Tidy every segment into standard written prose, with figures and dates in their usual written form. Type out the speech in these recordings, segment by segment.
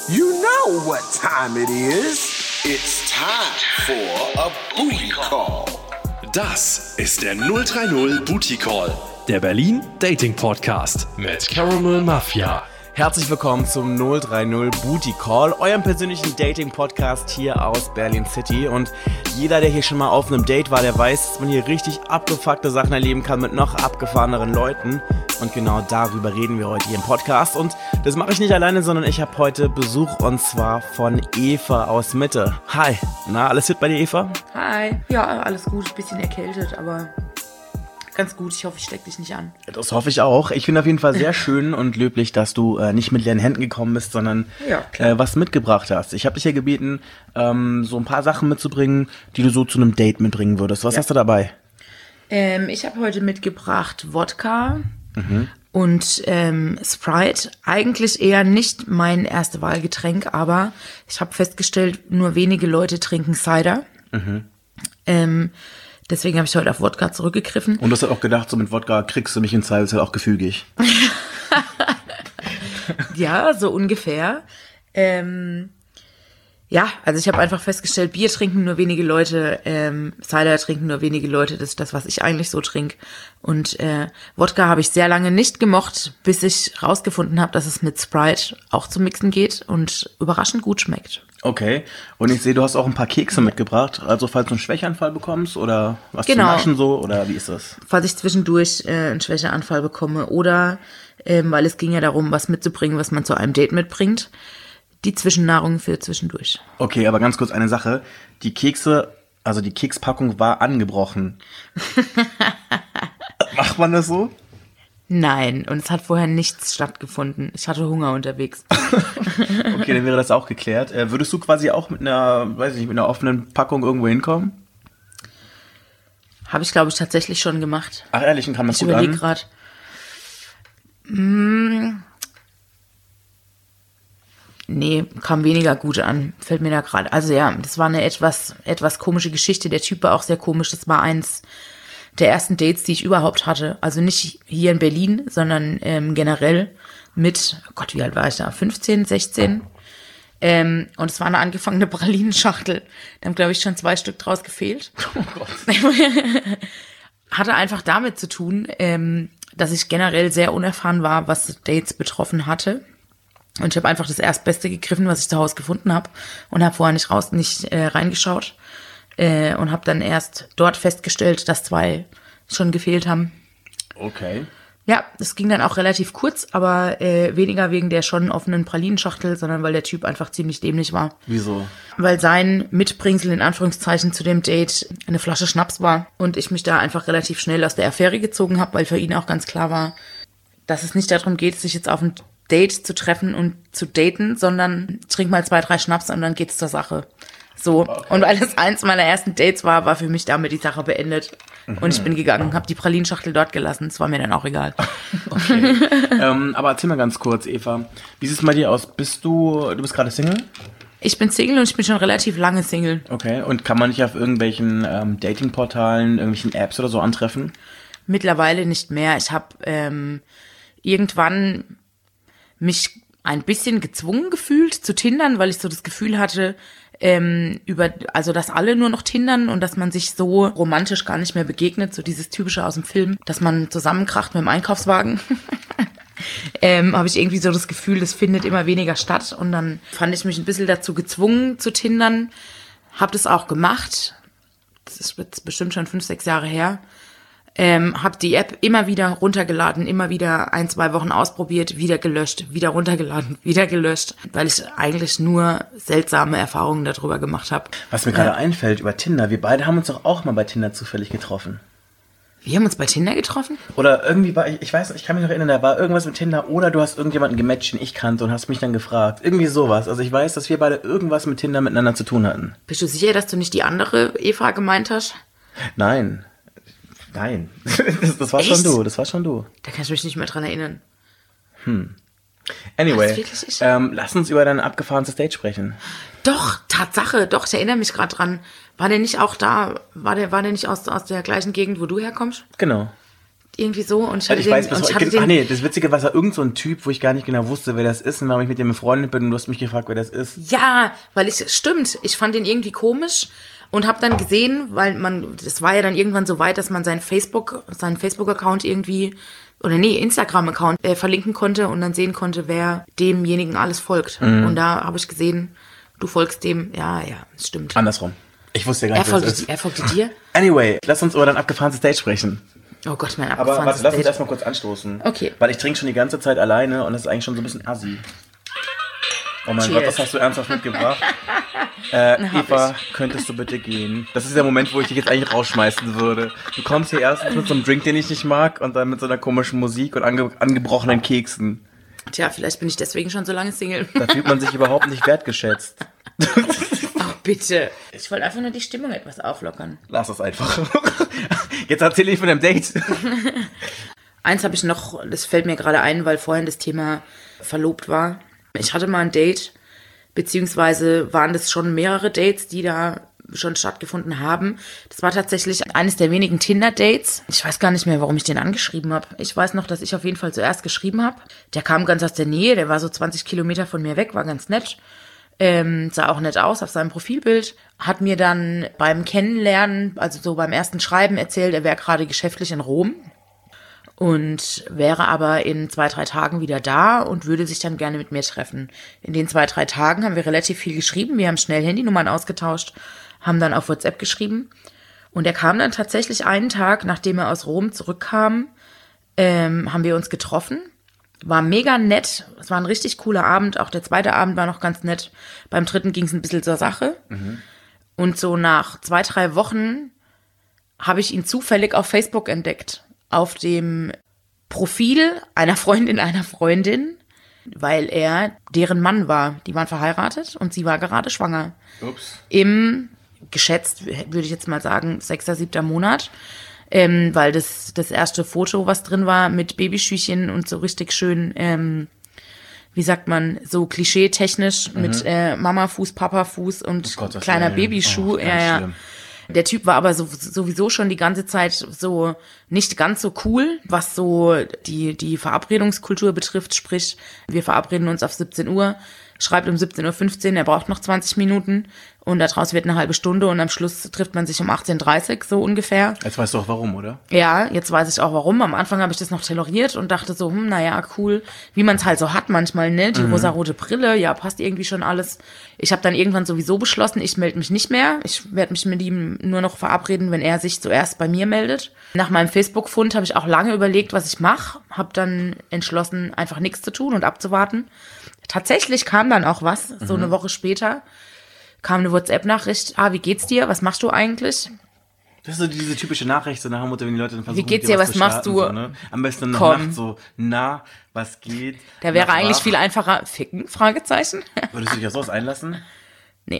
You know what time it is. It's time for a booty call. Das ist der 030 Booty Call, der Berlin Dating Podcast mit Caramel Mafia. Herzlich willkommen zum 030 Booty Call, eurem persönlichen Dating-Podcast hier aus Berlin City. Und jeder, der hier schon mal auf einem Date war, der weiß, dass man hier richtig abgefuckte Sachen erleben kann mit noch abgefahreneren Leuten. Und genau darüber reden wir heute hier im Podcast. Und das mache ich nicht alleine, sondern ich habe heute Besuch, und zwar von Eva aus Mitte. Hi, na, alles fit bei dir, Eva? Hi, ja, alles gut, bisschen erkältet, aber ganz gut. Ich hoffe, ich stecke dich nicht an. Das hoffe ich auch. Ich finde auf jeden Fall sehr schön und löblich, dass du nicht mit leeren Händen gekommen bist, sondern was mitgebracht hast. Ich habe dich ja gebeten, so ein paar Sachen mitzubringen, die du so zu einem Date mitbringen würdest. Was hast du dabei? Ich habe heute mitgebracht Wodka und Sprite. Eigentlich eher nicht mein erste Wahlgetränk, aber ich habe festgestellt, nur wenige Leute trinken Cider. Deswegen habe ich heute auf Wodka zurückgegriffen. Und du hast auch gedacht, so mit Wodka kriegst du mich in Zweifelsfall auch gefügig. Ja, so ungefähr. Ja, also ich habe einfach festgestellt, Bier trinken nur wenige Leute, Cider trinken nur wenige Leute. Das ist das, was ich eigentlich so trinke. Und Wodka habe ich sehr lange nicht gemocht, bis ich rausgefunden habe, dass es mit Sprite auch zu mixen geht und überraschend gut schmeckt. Okay, und ich sehe, du hast auch ein paar Kekse mitgebracht, also falls du einen Schwächeanfall bekommst oder was zu naschen so, oder wie ist das? Falls ich zwischendurch einen Schwächeanfall bekomme oder, weil es ging ja darum, was mitzubringen, was man zu einem Date mitbringt, die Zwischennahrung für zwischendurch. Okay, aber ganz kurz eine Sache, die Kekse, also die Kekspackung war angebrochen. Macht man das so? Nein, und es hat vorher nichts stattgefunden. Ich hatte Hunger unterwegs. Okay, dann wäre das auch geklärt. Würdest du quasi auch mit einer, weiß ich nicht, mit einer offenen Packung irgendwo hinkommen? Habe ich, glaube ich, tatsächlich schon gemacht. Ach ehrlich, und kam das gut an? Ich überlege gerade. Nee, kam weniger gut an. Fällt mir da gerade. Also ja, das war eine etwas komische Geschichte. Der Typ war auch sehr komisch. Das war eins der ersten Dates, die ich überhaupt hatte. Also nicht hier in Berlin, sondern generell mit, oh Gott, wie alt war ich da? 15, 16? Und es war eine angefangene Pralinenschachtel. Da haben, glaube ich, schon 2 Stück draus gefehlt. Oh Gott. Hatte einfach damit zu tun, dass ich generell sehr unerfahren war, was Dates betroffen hatte. Und ich habe einfach das Erstbeste gegriffen, was ich zu Hause gefunden habe, und habe vorher nicht reingeschaut. Und habe dann erst dort festgestellt, dass 2 schon gefehlt haben. Okay. Ja, das ging dann auch relativ kurz, aber weniger wegen der schon offenen Pralinenschachtel, sondern weil der Typ einfach ziemlich dämlich war. Wieso? Weil sein Mitbringsel in Anführungszeichen zu dem Date eine Flasche Schnaps war und ich mich da einfach relativ schnell aus der Affäre gezogen habe, weil für ihn auch ganz klar war, dass es nicht darum geht, sich jetzt auf ein Date zu treffen und zu daten, sondern trink mal 2, 3 Schnaps und dann geht's zur Sache. So, okay. Und weil es eins meiner ersten Dates war für mich damit die Sache beendet. Und ich bin gegangen, habe die Pralinenschachtel dort gelassen. Es war mir dann auch egal. Okay. Aber erzähl mal ganz kurz, Eva. Wie sieht es bei dir aus? Du bist gerade Single? Ich bin Single und ich bin schon relativ lange Single. Okay, und kann man dich auf irgendwelchen Datingportalen, irgendwelchen Apps oder so antreffen? Mittlerweile nicht mehr. Ich habe irgendwann mich ein bisschen gezwungen gefühlt zu tindern, weil ich so das Gefühl hatte, dass alle nur noch tindern und dass man sich so romantisch gar nicht mehr begegnet, so dieses Typische aus dem Film, dass man zusammenkracht mit dem Einkaufswagen. Habe ich irgendwie so das Gefühl, das findet immer weniger statt, und dann fand ich mich ein bisschen dazu gezwungen zu tindern, habe das auch gemacht, das ist jetzt bestimmt schon 5, 6 Jahre her. Habe die App immer wieder runtergeladen, immer wieder 1, 2 Wochen ausprobiert, wieder gelöscht, wieder runtergeladen, wieder gelöscht, weil ich eigentlich nur seltsame Erfahrungen darüber gemacht habe. Was mir gerade einfällt über Tinder, wir beide haben uns doch auch mal bei Tinder zufällig getroffen. Wir haben uns bei Tinder getroffen? Oder irgendwie ich weiß, ich kann mich noch erinnern, da war irgendwas mit Tinder, oder du hast irgendjemanden gematcht, den ich kannte, und hast mich dann gefragt. Irgendwie sowas. Also ich weiß, dass wir beide irgendwas mit Tinder miteinander zu tun hatten. Bist du sicher, dass du nicht die andere Eva gemeint hast? Nein, das war Echt? Das war schon du. Da kann ich mich nicht mehr dran erinnern. Anyway, lass uns über dein abgefahrenes Date sprechen. Doch, Tatsache, doch, ich erinnere mich gerade dran. War der nicht auch da? War der nicht aus der gleichen Gegend, wo du herkommst? Genau. Irgendwie so. Und das Witzige war, irgend so ein Typ, wo ich gar nicht genau wusste, wer das ist. Und warum ich mit dem befreundet bin und du hast mich gefragt, wer das ist. Ja, ich fand den irgendwie komisch und habe dann gesehen, das war ja dann irgendwann so weit, dass man seinen Facebook-Account irgendwie, Instagram-Account verlinken konnte und dann sehen konnte, wer demjenigen alles folgt. Und da habe ich gesehen, du folgst dem, ja, stimmt. Andersrum. Ich wusste ja gar nicht, wer das ist. Er folgte dir? Anyway, lass uns über dein abgefahrenes Date sprechen. Oh Gott, mein abgefahrenes Aber warte, lass uns erstmal kurz anstoßen. Okay. Weil ich trinke schon die ganze Zeit alleine und das ist eigentlich schon so ein bisschen assi. Oh mein Gott, was hast du ernsthaft mitgebracht? Eva, könntest du bitte gehen? Das ist der Moment, wo ich dich jetzt eigentlich rausschmeißen würde. Du kommst hier erstens mit so einem Drink, den ich nicht mag, und dann mit so einer komischen Musik und angebrochenen Keksen. Tja, vielleicht bin ich deswegen schon so lange Single. Da fühlt man sich überhaupt nicht wertgeschätzt. Ach, bitte. Ich wollte einfach nur die Stimmung etwas auflockern. Lass es einfach. Jetzt erzähle ich von dem Date. Eins habe ich noch, das fällt mir gerade ein, weil vorhin das Thema verlobt war. Ich hatte mal ein Date, beziehungsweise waren das schon mehrere Dates, die da schon stattgefunden haben. Das war tatsächlich eines der wenigen Tinder-Dates. Ich weiß gar nicht mehr, warum ich den angeschrieben habe. Ich weiß noch, dass ich auf jeden Fall zuerst geschrieben habe. Der kam ganz aus der Nähe, der war so 20 Kilometer von mir weg, war ganz nett. Sah auch nett aus auf seinem Profilbild. Hat mir dann beim Kennenlernen, also so beim ersten Schreiben erzählt, er wäre gerade geschäftlich in Rom und wäre aber in 2-3 Tagen wieder da und würde sich dann gerne mit mir treffen. In den 2-3 Tagen haben wir relativ viel geschrieben. Wir haben schnell Handynummern ausgetauscht, haben dann auf WhatsApp geschrieben. Und er kam dann tatsächlich einen Tag, nachdem er aus Rom zurückkam, haben wir uns getroffen. War mega nett. Es war ein richtig cooler Abend. Auch der zweite Abend war noch ganz nett. Beim dritten ging es ein bisschen zur Sache. Mhm. Und so nach 2-3 Wochen habe ich ihn zufällig auf Facebook entdeckt. Auf dem Profil einer Freundin, weil er deren Mann war. Die waren verheiratet und sie war gerade schwanger. Ups. Im, geschätzt, würde ich jetzt mal sagen, 6., 7. Monat. Weil das erste Foto, was drin war, mit Babyschüchen und so richtig schön, wie sagt man, so klischee-technisch mit Mama-Fuß, Papa-Fuß und kleiner Babyschuh. Oh, ja. Der Typ war aber sowieso schon die ganze Zeit so nicht ganz so cool, was so die Verabredungskultur betrifft. Sprich, wir verabreden uns auf 17 Uhr, schreibt um 17.15 Uhr, er braucht noch 20 Minuten und daraus wird eine halbe Stunde und am Schluss trifft man sich um 18.30 Uhr, so ungefähr. Jetzt weißt du auch warum, oder? Ja, jetzt weiß ich auch warum. Am Anfang habe ich das noch toleriert und dachte so, naja, cool, wie man es halt so hat manchmal, ne? Die rosarote Brille, ja, passt irgendwie schon alles. Ich habe dann irgendwann sowieso beschlossen, ich melde mich nicht mehr. Ich werde mich mit ihm nur noch verabreden, wenn er sich zuerst bei mir meldet. Nach meinem Facebook-Fund habe ich auch lange überlegt, was ich mache. Habe dann entschlossen, einfach nichts zu tun und abzuwarten. Tatsächlich kam dann auch was, so eine Woche später kam eine WhatsApp-Nachricht, wie geht's dir, was machst du eigentlich? Das ist so diese typische Nachricht, so nach dem Motto, wenn die Leute dann versuchen, wie geht's dir, was machst du? So, ne? Am besten noch nachts so, was geht? Da wäre eigentlich viel einfacher, ficken, Fragezeichen. Würdest du dich auf sowas einlassen? Nee.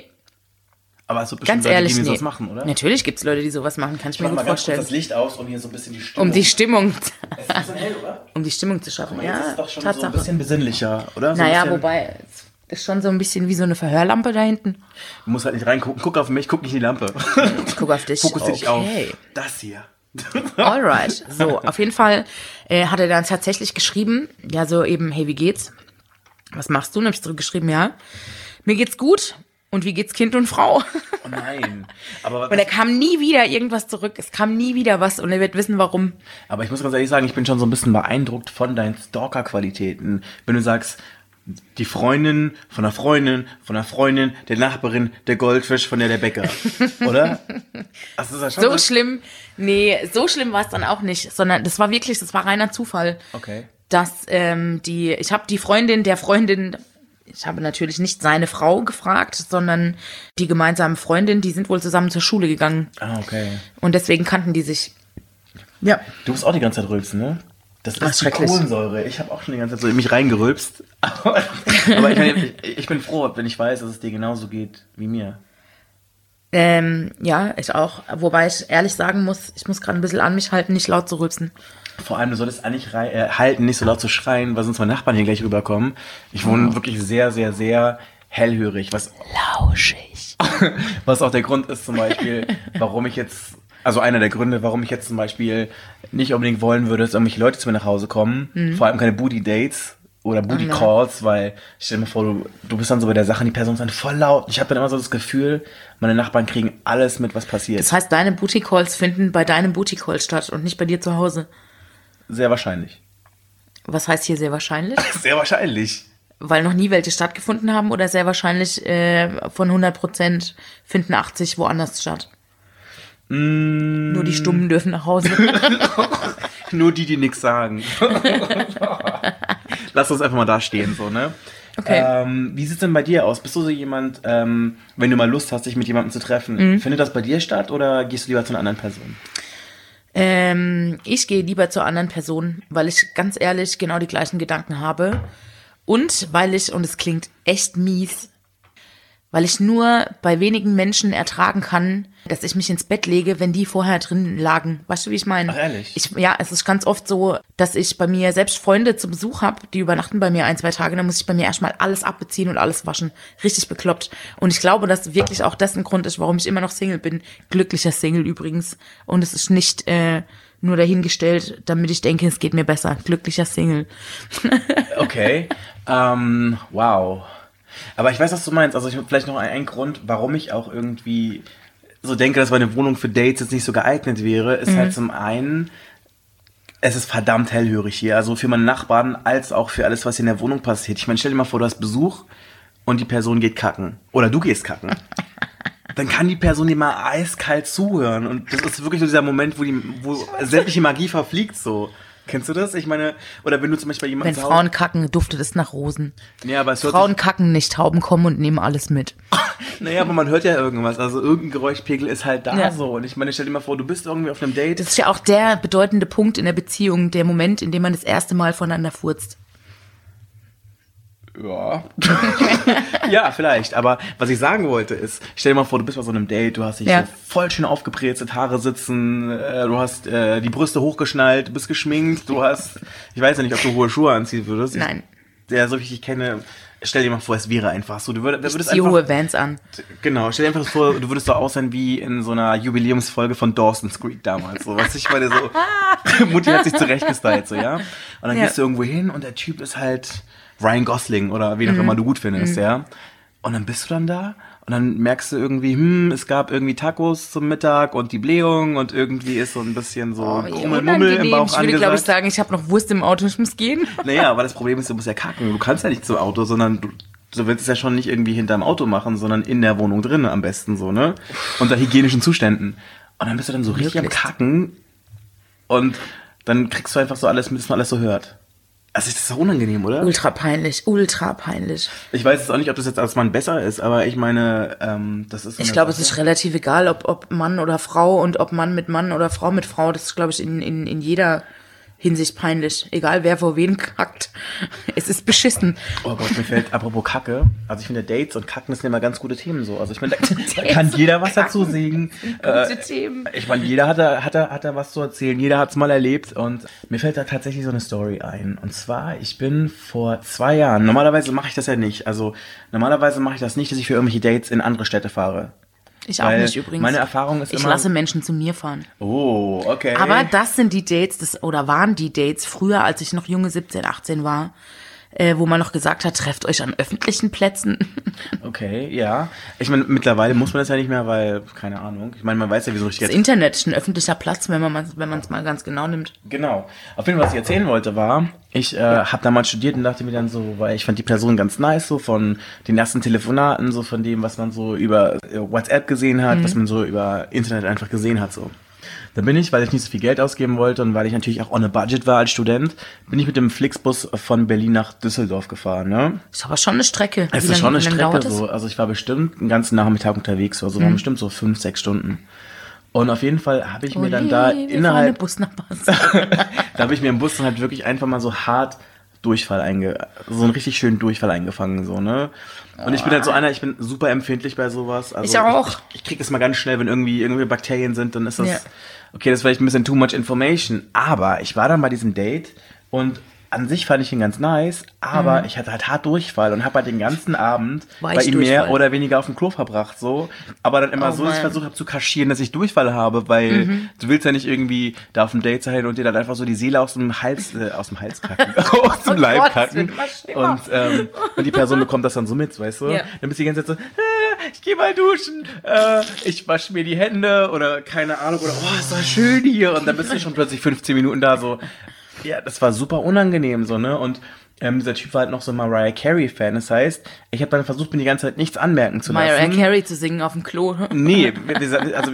Aber es wird bestimmt Ganz ehrlich, Leute, die sowas machen, oder? Natürlich gibt's Leute, die sowas machen, kann ich mir gut vorstellen. Das Licht aus, um hier so ein bisschen die Stimmung... Um die Stimmung... Es ist ein bisschen hell, oder? Um die Stimmung zu schaffen, ja, jetzt ist doch schon Tatsache. So ein bisschen besinnlicher, oder? So naja, wobei... Das ist schon so ein bisschen wie so eine Verhörlampe da hinten. Du musst halt nicht reingucken. Guck auf mich, guck nicht in die Lampe. Ich guck auf dich. Fokussier dich auf das hier. Alright. So, auf jeden Fall hat er dann tatsächlich geschrieben, ja so eben, hey, wie geht's? Was machst du? Und hab ich zurückgeschrieben, ja, mir geht's gut. Und wie geht's Kind und Frau? Oh nein. Aber und er kam nie wieder irgendwas zurück. Es kam nie wieder was und er wird wissen, warum. Aber ich muss ganz ehrlich sagen, ich bin schon so ein bisschen beeindruckt von deinen Stalker-Qualitäten. Wenn du sagst, die Freundin von der Freundin, der Nachbarin, der Goldfisch von der Bäcker. Oder? Das ist ja schon so schlimm. Nee, so schlimm war es dann auch nicht. Sondern das war reiner Zufall. Okay. Dass ich habe die Freundin der Freundin, ich habe natürlich nicht seine Frau gefragt, sondern die gemeinsamen Freundin, die sind wohl zusammen zur Schule gegangen. Ah, okay. Und deswegen kannten die sich. Ja. Du bist auch die ganze Zeit rülpsen, ne? Das ist die Kohlensäure. Ich habe auch schon die ganze Zeit so in mich reingerülpst. Aber ich bin froh, wenn ich weiß, dass es dir genauso geht wie mir. Ja, ich auch. Wobei ich ehrlich sagen muss, ich muss gerade ein bisschen an mich halten, nicht laut zu rülpsen. Vor allem, du solltest eigentlich halten, nicht so laut zu schreien, weil sonst meine Nachbarn hier gleich rüberkommen. Ich wohne wirklich sehr, sehr, sehr hellhörig. Lauschig. Was auch der Grund ist zum Beispiel, warum ich jetzt Also einer der Gründe, warum ich jetzt zum Beispiel nicht unbedingt wollen würde, dass irgendwelche Leute zu mir nach Hause kommen. Vor allem keine Booty-Dates oder Booty-Calls, weil stell dir mal vor, du bist dann so bei der Sache und die Person ist dann voll laut. Ich habe dann immer so das Gefühl, meine Nachbarn kriegen alles mit, was passiert. Das heißt, deine Booty-Calls finden bei deinem Booty-Call statt und nicht bei dir zu Hause? Sehr wahrscheinlich. Was heißt hier sehr wahrscheinlich? Sehr wahrscheinlich. Weil noch nie welche stattgefunden haben oder sehr wahrscheinlich von 100% finden 80 woanders statt? Nur die Stummen dürfen nach Hause. Nur die nichts sagen. Lass uns einfach mal da stehen, so, ne? Okay. Wie sieht's denn bei dir aus? Bist du so jemand, wenn du mal Lust hast, dich mit jemandem zu treffen, findet das bei dir statt oder gehst du lieber zu einer anderen Person? Ich gehe lieber zur anderen Person, weil ich ganz ehrlich genau die gleichen Gedanken habe. Und weil ich, und es klingt echt mies, weil ich nur bei wenigen Menschen ertragen kann, dass ich mich ins Bett lege, wenn die vorher drin lagen. Weißt du, wie ich meine? Ach, ehrlich? Es ist ganz oft so, dass ich bei mir selbst Freunde zum Besuch habe, die übernachten bei mir 1-2 Tage, dann muss ich bei mir erstmal alles abbeziehen und alles waschen. Richtig bekloppt. Und ich glaube, dass wirklich auch das ein Grund ist, warum ich immer noch Single bin. Glücklicher Single übrigens. Und es ist nicht nur dahingestellt, damit ich denke, es geht mir besser. Glücklicher Single. Okay. Wow. Aber ich weiß, was du meinst. Also ich habe vielleicht noch einen Grund, warum ich auch irgendwie so denke, dass meine Wohnung für Dates jetzt nicht so geeignet wäre, ist halt zum einen, es ist verdammt hellhörig hier. Also für meine Nachbarn als auch für alles, was hier in der Wohnung passiert. Ich meine, stell dir mal vor, du hast Besuch und die Person geht kacken. Oder du gehst kacken. Dann kann die Person dir mal eiskalt zuhören. Und das ist wirklich so dieser Moment, wo sämtliche Magie verfliegt so. Kennst du das? Ich meine, oder wenn du zum Beispiel jemanden... Wenn Frauen kacken, duftet es nach Rosen. Ja, aber Frauen kacken nicht, Tauben kommen und nehmen alles mit. Naja, aber man hört ja irgendwas. Also irgendein Geräuschpegel ist halt da so. Und ich meine, stell dir mal vor, du bist irgendwie auf einem Date. Das ist ja auch der bedeutende Punkt in der Beziehung, der Moment, in dem man das erste Mal voneinander furzt. Ja. Ja, vielleicht. Aber was ich sagen wollte ist, stell dir mal vor, du bist bei so einem Date, du hast dich so voll schön aufgebrezelt, Haare sitzen, du hast die Brüste hochgeschnallt, du bist geschminkt, du hast, ich weiß ja nicht, ob du hohe Schuhe anziehen würdest. Nein. So wie ich dich kenne, stell dir mal vor, es wäre einfach so. Du würdest ich ziehe hohe Vans an. Genau, stell dir einfach vor, du würdest so aussehen wie in so einer Jubiläumsfolge von Dawson's Creek damals. So, was ich meine, so, Mutti hat sich zurechtgestylt, so, ja. Und dann gehst du irgendwo hin und der Typ ist halt Ryan Gosling oder wen auch immer du gut findest, ja. Und dann bist du dann da und dann merkst du irgendwie, es gab irgendwie Tacos zum Mittag und die Blähung und irgendwie ist so ein bisschen so Krummelmummel im Bauch angesagt. Ich würde, glaube ich, sagen, ich habe noch Wurst im Auto, ich muss gehen. Naja, aber das Problem ist, du musst ja kacken. Du kannst ja nicht zum Auto, sondern du willst es ja schon nicht irgendwie hinterm Auto machen, sondern in der Wohnung drin am besten so, ne? Unter hygienischen Zuständen. Und dann bist du dann so richtig am Kacken und dann kriegst du einfach so alles mit, dass man alles so hört. Also ist das doch unangenehm, oder? Ultra peinlich, ultra peinlich. Ich weiß jetzt auch nicht, ob das jetzt als Mann besser ist, aber ich meine, das ist... Ich glaube, es ist relativ egal, ob Mann oder Frau und ob Mann mit Mann oder Frau mit Frau. Das ist, glaube ich, in jeder Hinsicht peinlich. Egal, wer vor wen kackt. Es ist beschissen. Oh Gott, mir fällt, apropos Kacke, also ich finde Dates und Kacken sind immer ganz gute Themen so. Also ich meine, da kann jeder was dazu sagen. Gute Themen. Ich meine, jeder hat da was zu erzählen, jeder hat's mal erlebt und mir fällt da tatsächlich so eine Story ein. Und zwar, ich bin vor 2 Jahren, normalerweise mache ich das ja nicht, also normalerweise mache ich das nicht, dass ich für irgendwelche Dates in andere Städte fahre. Ich auch nicht übrigens. Meine Erfahrung ist ich lasse Menschen zu mir fahren. Oh, okay. Aber das sind die Dates, waren die Dates früher, als ich noch junge 17, 18 war, wo man noch gesagt hat, trefft euch an öffentlichen Plätzen. Okay, ja. Ich meine, mittlerweile muss man das ja nicht mehr, weil, keine Ahnung. Ich meine, man weiß ja, wie so richtig... Das Internet ist ein öffentlicher Platz, wenn man es mal ganz genau nimmt. Genau. Auf jeden Fall, was ich erzählen wollte, war, ich habe damals studiert und dachte mir dann so, weil ich fand die Person ganz nice, so von den ersten Telefonaten, so von dem, was man so über WhatsApp gesehen hat, was man so über Internet einfach gesehen hat, so. Dann bin ich, weil ich nicht so viel Geld ausgeben wollte und weil ich natürlich auch on a budget war als Student, bin ich mit dem Flixbus von Berlin nach Düsseldorf gefahren, ne? Ist aber schon eine Strecke. Es ist schon eine Strecke, so. Also ich war bestimmt einen ganzen Nachmittag unterwegs, also waren bestimmt so 5-6 Stunden. Und auf jeden Fall habe ich mir dann da innerhalb... Da habe ich mir im Bus dann halt wirklich einfach mal so hart so einen richtig schönen Durchfall eingefangen, so, ne? Und ich bin halt so einer, ich bin super empfindlich bei sowas. Also ich auch. Ich krieg das mal ganz schnell, wenn irgendwie Bakterien sind, dann ist das, okay, das ist vielleicht ein bisschen too much information. Aber ich war dann bei diesem Date und an sich fand ich ihn ganz nice, aber ich hatte halt hart Durchfall und habe halt den ganzen Abend bei ihm mehr oder weniger auf dem Klo verbracht, so. Aber dann immer so, dass ich versucht habe zu kaschieren, dass ich Durchfall habe, weil du willst ja nicht irgendwie da auf dem Date sein und dir dann einfach so die Seele aus dem Hals kacken, aus dem Leib kacken. Und die Person bekommt das dann so mit, weißt du? Ja. Dann bist du die ganze Zeit so, ich geh mal duschen, ich wasche mir die Hände oder keine Ahnung, oder ist das schön hier. Und dann bist du schon plötzlich 15 Minuten da so. Ja, das war super unangenehm so, ne? Und dieser Typ war halt noch so ein Mariah Carey-Fan. Das heißt, ich habe dann versucht, mir die ganze Zeit nichts anmerken zu lassen. Mariah Carey zu singen auf dem Klo. Nee, also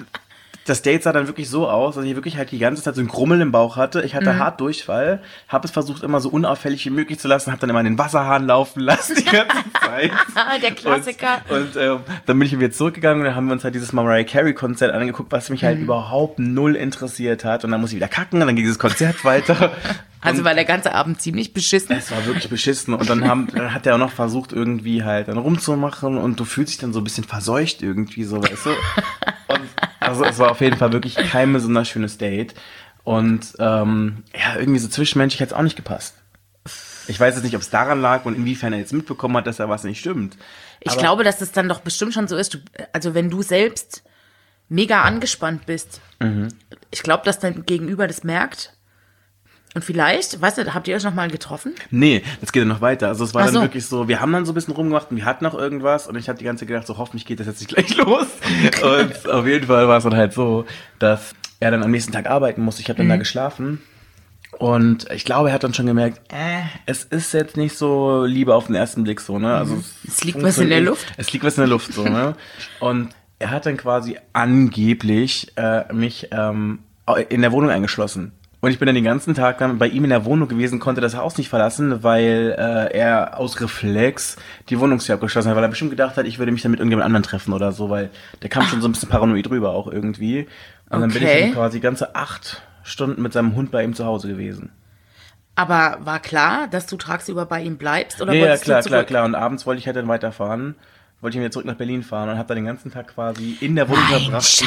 das Date sah dann wirklich so aus, dass ich wirklich halt die ganze Zeit so ein Grummeln im Bauch hatte. Ich hatte hart Durchfall, habe es versucht, immer so unauffällig wie möglich zu lassen, habe dann immer den Wasserhahn laufen lassen die ganze Zeit. Der Klassiker. Und dann bin ich wieder zurückgegangen und dann haben wir uns halt dieses Mariah Carey-Konzert angeguckt, was mich halt überhaupt null interessiert hat. Und dann muss ich wieder kacken und dann ging dieses Konzert weiter. Also war der ganze Abend ziemlich beschissen. Es war wirklich beschissen. Und dann hat er auch noch versucht, irgendwie halt dann rumzumachen und du fühlst dich dann so ein bisschen verseucht irgendwie, so, weißt du. Und also es war auf jeden Fall wirklich kein besonders schönes Date. Und irgendwie so zwischenmenschlich hat es auch nicht gepasst. Ich weiß jetzt nicht, ob es daran lag und inwiefern er jetzt mitbekommen hat, dass da was nicht stimmt. Ich glaube, dass das dann doch bestimmt schon so ist. Also wenn du selbst mega angespannt bist, ich glaube, dass dein Gegenüber das merkt. Und vielleicht, weißt du, habt ihr euch noch mal getroffen? Nee, das geht ja noch weiter. Also es war dann wirklich so, wir haben dann so ein bisschen rumgemacht und wir hatten noch irgendwas und ich habe die ganze Zeit gedacht, so hoffentlich geht das jetzt nicht gleich los. Und auf jeden Fall war es dann halt so, dass er dann am nächsten Tag arbeiten musste. Ich habe dann da geschlafen und ich glaube, er hat dann schon gemerkt, es ist jetzt nicht so Liebe auf den ersten Blick so, ne? Also es liegt was in der Luft. Es liegt was in der Luft so, ne? Und er hat dann quasi angeblich mich in der Wohnung eingeschlossen. Und ich bin dann den ganzen Tag dann bei ihm in der Wohnung gewesen, konnte das Haus nicht verlassen, weil er aus Reflex die Wohnungstür abgeschlossen hat, weil er bestimmt gedacht hat, ich würde mich dann mit irgendjemand anderen treffen oder so, weil der kam schon so ein bisschen paranoid rüber auch irgendwie. Und dann bin ich dann quasi ganze 8 Stunden mit seinem Hund bei ihm zu Hause gewesen. Aber war klar, dass du tagsüber bei ihm bleibst? Oder ja, klar. Und abends wollte ich halt dann weiterfahren. Wollte ich wieder zurück nach Berlin fahren und habe dann den ganzen Tag quasi in der Wohnung verbracht.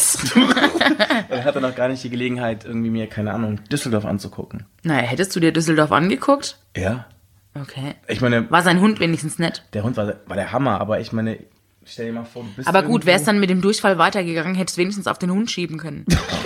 Und hatte noch gar nicht die Gelegenheit, irgendwie mir, keine Ahnung, Düsseldorf anzugucken. Naja, hättest du dir Düsseldorf angeguckt? Ja. Okay. Ich meine... War sein Hund wenigstens nett? Der Hund war der Hammer, aber ich meine, stell dir mal vor, du bist aber gut, wär's dann mit dem Durchfall weitergegangen, hättest du wenigstens auf den Hund schieben können.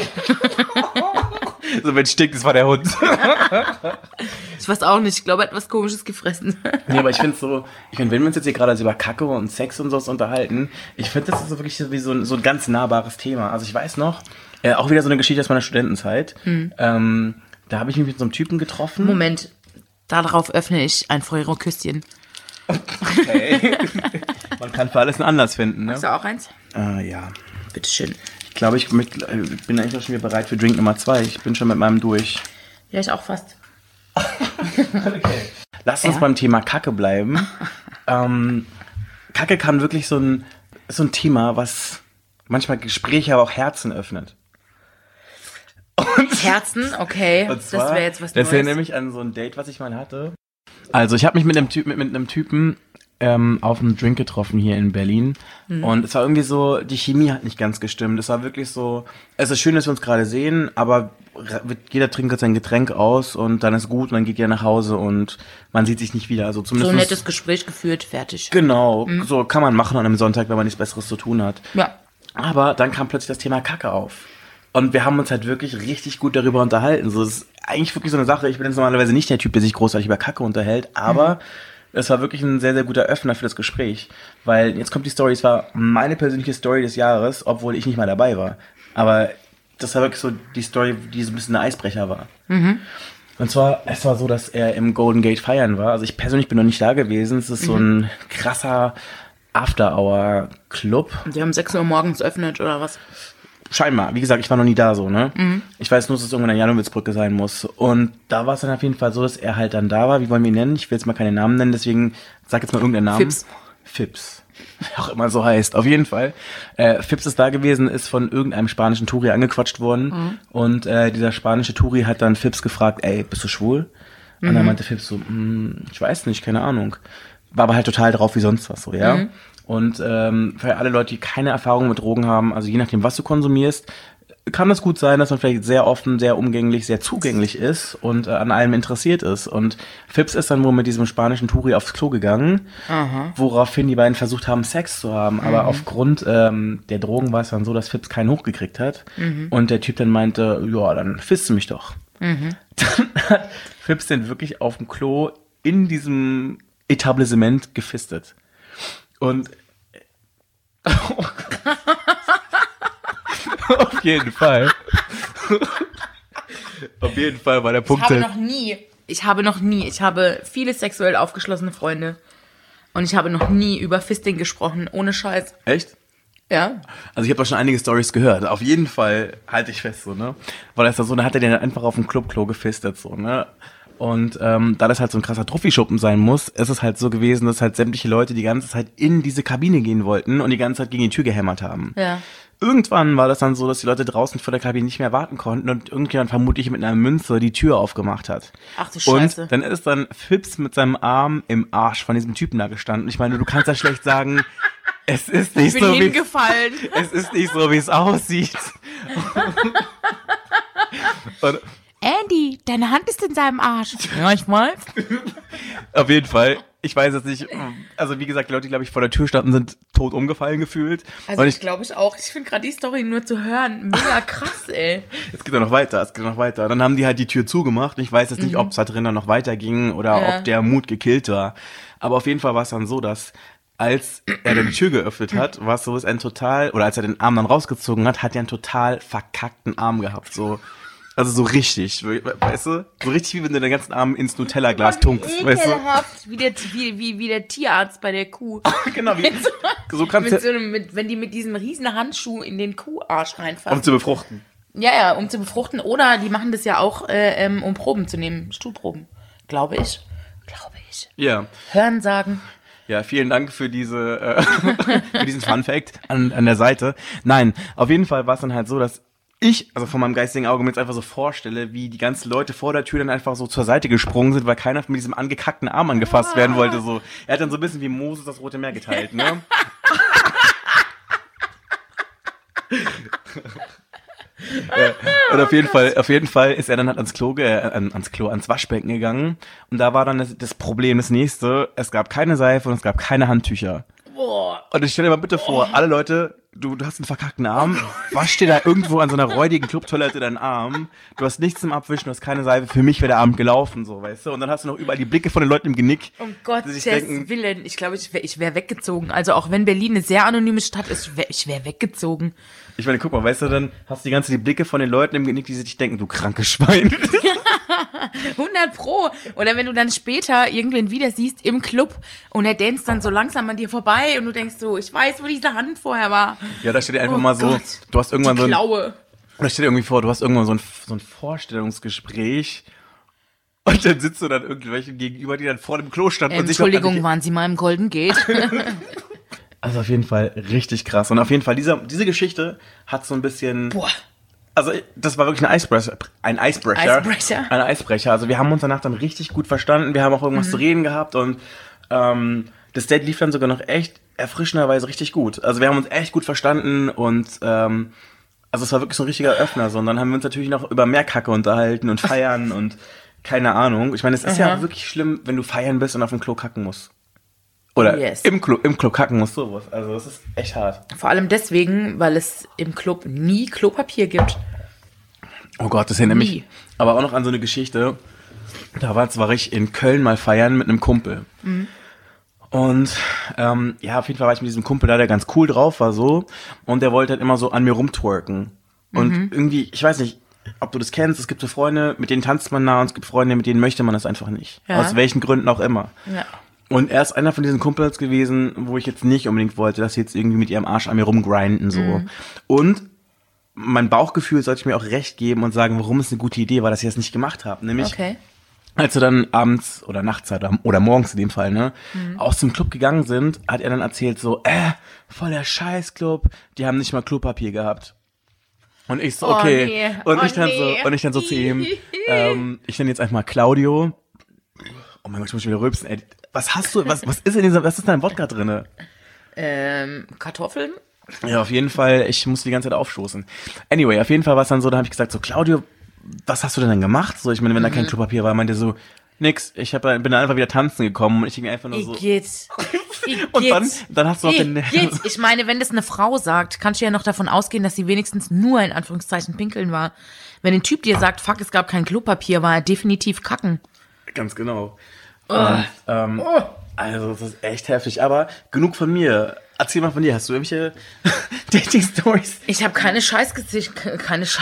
So, wenn es stinkt, das war der Hund. Ich weiß auch nicht, ich glaube, er hat was Komisches gefressen. Nee, aber ich finde wenn wir uns jetzt hier gerade über Kacke und Sex und sowas unterhalten, ich finde, das ist so wirklich wie so ein ganz nahbares Thema. Also ich weiß noch, auch wieder so eine Geschichte aus meiner Studentenzeit, da habe ich mich mit so einem Typen getroffen. Moment, darauf öffne ich ein Feuerküsschen. Okay. Man kann für alles einen Anlass finden, ne? Hast du auch eins? Ja. Bitteschön. Ich glaube, ich bin eigentlich auch schon wieder bereit für Drink Nummer 2. Ich bin schon mit meinem durch. Ja, ich auch fast. Okay. Lass uns beim Thema Kacke bleiben. Kacke kann wirklich so ein Thema, was manchmal Gespräche, aber auch Herzen öffnet. Und Herzen? Okay, und zwar, das wäre jetzt was Neues. Das erinnert mich an so ein Date, was ich mal hatte. Also ich habe mich mit einem Typen auf einem Drink getroffen hier in Berlin. Und es war irgendwie so, die Chemie hat nicht ganz gestimmt. Es war wirklich so, es ist schön, dass wir uns gerade sehen, aber jeder trinkt sein Getränk aus und dann ist gut und dann geht jeder nach Hause und man sieht sich nicht wieder. Also zumindest so ein nettes Gespräch geführt, fertig. Genau, so kann man machen an einem Sonntag, wenn man nichts Besseres zu tun hat. Ja. Aber dann kam plötzlich das Thema Kacke auf. Und wir haben uns halt wirklich richtig gut darüber unterhalten. So, es ist eigentlich wirklich so eine Sache, ich bin jetzt normalerweise nicht der Typ, der sich großartig über Kacke unterhält, aber es war wirklich ein sehr, sehr guter Öffner für das Gespräch. Weil jetzt kommt die Story, es war meine persönliche Story des Jahres, obwohl ich nicht mal dabei war. Aber das war wirklich so die Story, die so ein bisschen ein Eisbrecher war. Und zwar, es war so, dass er im Golden Gate feiern war. Also ich persönlich bin noch nicht da gewesen. Es ist so ein krasser After-Hour-Club. Die haben 6 Uhr morgens öffnet oder was? Scheinbar. Wie gesagt, ich war noch nie da so, ne? Ich weiß nur, dass es irgendwann an Janowitzbrücke sein muss. Und da war es dann auf jeden Fall so, dass er halt dann da war. Wie wollen wir ihn nennen? Ich will jetzt mal keine Namen nennen, deswegen sag jetzt mal irgendeinen Namen. Fips. Auch immer so heißt. Auf jeden Fall. Fips ist da gewesen, ist von irgendeinem spanischen Touri angequatscht worden. Und dieser spanische Touri hat dann Fips gefragt, ey, bist du schwul? Und dann meinte Fips so, ich weiß nicht, keine Ahnung. War aber halt total drauf wie sonst was so, ja? Und für alle Leute, die keine Erfahrung mit Drogen haben, also je nachdem, was du konsumierst, kann es gut sein, dass man vielleicht sehr offen, sehr umgänglich, sehr zugänglich ist und an allem interessiert ist. Und Phipps ist dann wohl mit diesem spanischen Touri aufs Klo gegangen, woraufhin die beiden versucht haben, Sex zu haben. Aber aufgrund der Drogen war es dann so, dass Phipps keinen hochgekriegt hat. Und der Typ dann meinte, ja, dann fisst du mich doch. Dann hat Phipps den wirklich auf dem Klo in diesem Etablissement gefistet. Und Auf jeden Fall war der Punkt. Ich habe viele sexuell aufgeschlossene Freunde. Und ich habe noch nie über Fisting gesprochen, ohne Scheiß. Echt? Ja. Also ich habe doch schon einige Storys gehört. Auf jeden Fall halte ich fest, so, ne? Weil das so, da hat er den einfach auf dem Clubklo gefistet, so, ne? Und da das halt so ein krasser Trophy-Schuppen sein muss, ist es halt so gewesen, dass halt sämtliche Leute die ganze Zeit in diese Kabine gehen wollten und die ganze Zeit gegen die Tür gehämmert haben. Ja. Irgendwann war das dann so, dass die Leute draußen vor der Kabine nicht mehr warten konnten und irgendjemand vermutlich mit einer Münze die Tür aufgemacht hat. Ach du Scheiße. Und dann ist dann Phipps mit seinem Arm im Arsch von diesem Typen da gestanden. Ich meine, du kannst ja schlecht sagen, es ist nicht so, wie es aussieht. Und Andy, deine Hand ist in seinem Arsch. Ja, ich weiß. Auf jeden Fall. Ich weiß jetzt nicht, also wie gesagt, die Leute, die, glaube ich, vor der Tür standen, sind tot umgefallen gefühlt. Also und ich glaube ich auch. Ich finde gerade die Story nur zu hören mega krass, ey. Es geht ja noch weiter. Dann haben die halt die Tür zugemacht. Ich weiß jetzt nicht, ob es da drin dann noch weiterging oder ob der Mut gekillt war. Aber auf jeden Fall war es dann so, dass als er dann die Tür geöffnet hat, war es so, als er den Arm dann rausgezogen hat, hat er einen total verkackten Arm gehabt, so. Also so richtig, weißt du? So richtig, wie wenn du den ganzen Arm ins Nutella-Glas tunkst, weißt du? Wie der Tierarzt bei der Kuh. Genau, so kannst du... Wenn die mit diesem riesen Handschuh in den Kuharsch reinfassen. Um zu befruchten. Ja, um zu befruchten. Oder die machen das ja auch, um Proben zu nehmen. Stuhlproben. Glaube ich. Ja. Hören sagen. Ja, vielen Dank für für diesen Fun-Fact an der Seite. Nein, auf jeden Fall war es dann halt so, dass also von meinem geistigen Auge mir jetzt einfach so vorstelle, wie die ganzen Leute vor der Tür dann einfach so zur Seite gesprungen sind, weil keiner mit diesem angekackten Arm angefasst werden wollte. So. Er hat dann so ein bisschen wie Moses das Rote Meer geteilt, ne? Und auf jeden Fall ist er dann halt ans Waschbecken gegangen. Und da war dann das Problem, das nächste, es gab keine Seife und es gab keine Handtücher. Boah. Und ich stell dir mal bitte vor, alle Leute, du hast einen verkackten Arm, wasch dir da irgendwo an so einer räudigen Clubtoilette deinen Arm, du hast nichts zum Abwischen, du hast keine Seife, für mich wäre der Abend gelaufen, so, weißt du, und dann hast du noch überall die Blicke von den Leuten im Genick. Um Gottes Willen, ich glaube, ich wäre weggezogen, also auch wenn Berlin eine sehr anonyme Stadt ist, ich wäre weggezogen. Ich meine, guck mal, weißt du, dann hast du die Blicke von den Leuten im Genick, die sich denken, du krankes Schwein. 100%. Oder wenn du dann später irgendwen wieder siehst im Club und er dänzt dann so langsam an dir vorbei und du denkst so, ich weiß, wo diese Hand vorher war. Ja, da steht einfach mal so, Gott, du hast irgendwann so ein... Klaue. Da steht irgendwie vor, du hast irgendwann so ein Vorstellungsgespräch und dann sitzt du dann irgendwelchen gegenüber, die dann vor dem Klo standen. Und Entschuldigung, waren Sie mal im Golden Gate? Also auf jeden Fall richtig krass. Und auf jeden Fall, diese Geschichte hat so ein bisschen... Boah. Also das war wirklich ein Eisbrecher. Also wir haben uns danach dann richtig gut verstanden. Wir haben auch irgendwas zu reden gehabt und das Date lief dann sogar noch echt erfrischenderweise richtig gut. Also wir haben uns echt gut verstanden und also es war wirklich so ein richtiger Öffner. So. Und dann haben wir uns natürlich noch über mehr Kacke unterhalten und feiern und keine Ahnung. Ich meine, es ist ja wirklich schlimm, wenn du feiern bist und auf dem Klo kacken musst. Oder im Klo kacken musst, sowas. Also das ist echt hart. Vor allem deswegen, weil es im Club nie Klopapier gibt. Oh Gott, das erinnert mich aber auch noch an so eine Geschichte. Da war ich in Köln mal feiern mit einem Kumpel. Mhm. Und ja, auf jeden Fall war ich mit diesem Kumpel da, der ganz cool drauf war so. Und der wollte halt immer so an mir rumtwerken. Und irgendwie, ich weiß nicht, ob du das kennst, es gibt so Freunde, mit denen tanzt man nah und es gibt Freunde, mit denen möchte man das einfach nicht. Ja. Aus welchen Gründen auch immer. Ja. Und er ist einer von diesen Kumpels gewesen, wo ich jetzt nicht unbedingt wollte, dass sie jetzt irgendwie mit ihrem Arsch an mir rumgrinden, so. Mhm. Und mein Bauchgefühl sollte ich mir auch recht geben und sagen, warum es eine gute Idee war, dass ich das nicht gemacht habe. Nämlich, als wir dann abends oder nachts oder morgens in dem Fall, ne, aus dem Club gegangen sind, hat er dann erzählt so, voll der Scheißclub, die haben nicht mal Klopapier gehabt. Und ich so, okay. Und ich dann so zu ihm, ich nenne jetzt einfach mal Claudio. Oh mein Gott, ich muss wieder rülpsen, ey. Was hast du, was ist in was ist da in Wodka drinne? Kartoffeln. Ja, auf jeden Fall, ich muss die ganze Zeit aufstoßen. Anyway, auf jeden Fall war es dann so, da habe ich gesagt, so Claudio, was hast du denn dann gemacht? So, ich meine, wenn da kein Klopapier war, meinte so, nix, bin dann einfach wieder tanzen gekommen und ich denke einfach nur so. Und dann hast du noch den... Ich meine, wenn das eine Frau sagt, kannst du ja noch davon ausgehen, dass sie wenigstens nur in Anführungszeichen pinkeln war. Wenn ein Typ dir sagt, fuck, es gab kein Klopapier, war er definitiv kacken. Ganz genau. Also, das ist echt heftig. Aber genug von mir. Erzähl mal von dir. Hast du irgendwelche Dating-Stories? Ich habe keine Scheißgeschichten.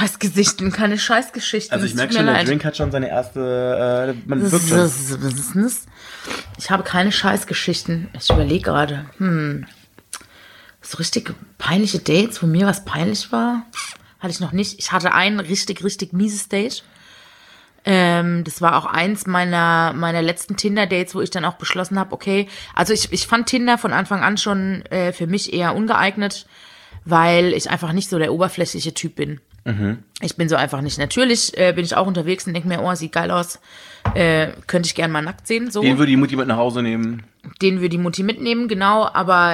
Also ich merke schon, der Drink hat schon seine erste... Ich habe keine Scheißgeschichten. Ich überlege gerade. So richtig peinliche Dates, wo mir was peinlich war, hatte ich noch nicht. Ich hatte ein richtig mieses Date. Das war auch eins meiner letzten Tinder-Dates, wo ich dann auch beschlossen habe, okay, also ich fand Tinder von Anfang an schon für mich eher ungeeignet, weil ich einfach nicht so der oberflächliche Typ bin. Ich bin so einfach nicht. Natürlich bin ich auch unterwegs und denke mir, oh, sieht geil aus, könnte ich gern mal nackt sehen. So. Den würde die Mutti mit nach Hause nehmen. Den würde die Mutti mitnehmen, genau, aber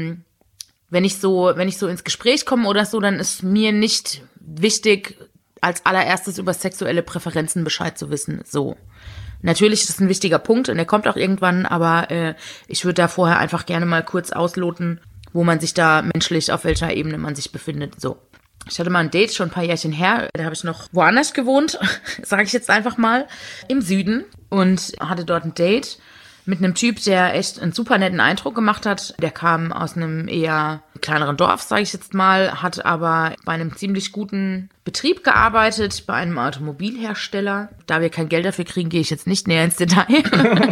wenn ich so ins Gespräch komme oder so, dann ist mir nicht wichtig, als allererstes über sexuelle Präferenzen Bescheid zu wissen. So. Natürlich ist das ein wichtiger Punkt und der kommt auch irgendwann, aber ich würde da vorher einfach gerne mal kurz ausloten, wo man sich da menschlich, auf welcher Ebene man sich befindet. So. Ich hatte mal ein Date, schon ein paar Jährchen her, da habe ich noch woanders gewohnt, sage ich jetzt einfach mal, im Süden und hatte dort ein Date mit einem Typ, der echt einen super netten Eindruck gemacht hat. Der kam aus einem eher kleineren Dorf, sage ich jetzt mal, hat aber bei einem ziemlich guten Betrieb gearbeitet, bei einem Automobilhersteller. Da wir kein Geld dafür kriegen, gehe ich jetzt nicht näher ins Detail.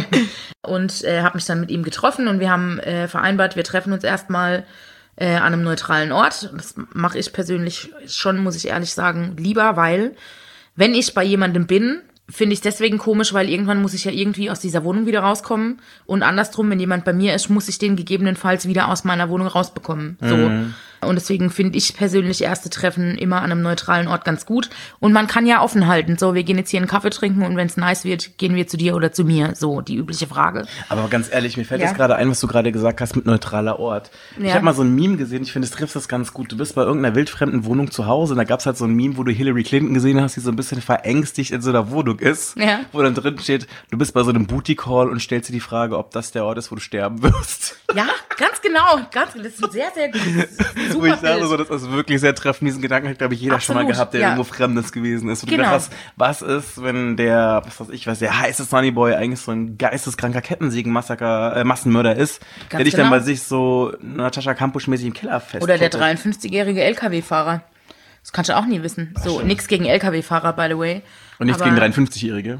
Und habe mich dann mit ihm getroffen und wir haben vereinbart, wir treffen uns erstmal an einem neutralen Ort. Das mache ich persönlich schon, muss ich ehrlich sagen, lieber, weil wenn ich bei jemandem bin, finde ich deswegen komisch, weil irgendwann muss ich ja irgendwie aus dieser Wohnung wieder rauskommen. Und andersrum, wenn jemand bei mir ist, muss ich den gegebenenfalls wieder aus meiner Wohnung rausbekommen. So. Und deswegen finde ich persönlich erste Treffen immer an einem neutralen Ort ganz gut. Und man kann ja offen halten. So, wir gehen jetzt hier einen Kaffee trinken und wenn es nice wird, gehen wir zu dir oder zu mir. So, die übliche Frage. Aber ganz ehrlich, mir fällt jetzt gerade ein, was du gerade gesagt hast mit neutraler Ort. Ja. Ich habe mal so ein Meme gesehen, ich finde, es trifft das ganz gut. Du bist bei irgendeiner wildfremden Wohnung zu Hause und da gab es halt so ein Meme, wo du Hillary Clinton gesehen hast, die so ein bisschen verängstigt in so einer Wohnung ist. Ja. Wo dann drin steht, du bist bei so einem Booty-Call und stellst dir die Frage, ob das der Ort ist, wo du sterben wirst. Ja, ganz genau. Das ist sehr, sehr gut. Wo ich sage, so, das ist wirklich sehr treffend. Diesen Gedanken hat, glaube ich, jeder schon mal gehabt, der irgendwo Fremdes gewesen ist. Und du dachtest, was ist, wenn der, der heiße Sunnyboy eigentlich so ein geisteskranker Massenmörder ist, der dich dann bei sich so Natascha Kampusch-mäßig im Keller festhält. Oder der 53-jährige LKW-Fahrer. Das kannst du auch nie wissen. So, nix gegen LKW-Fahrer, by the way. Und nichts gegen 53-Jährige.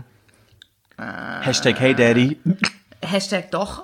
Hashtag Hey Daddy. Hashtag doch.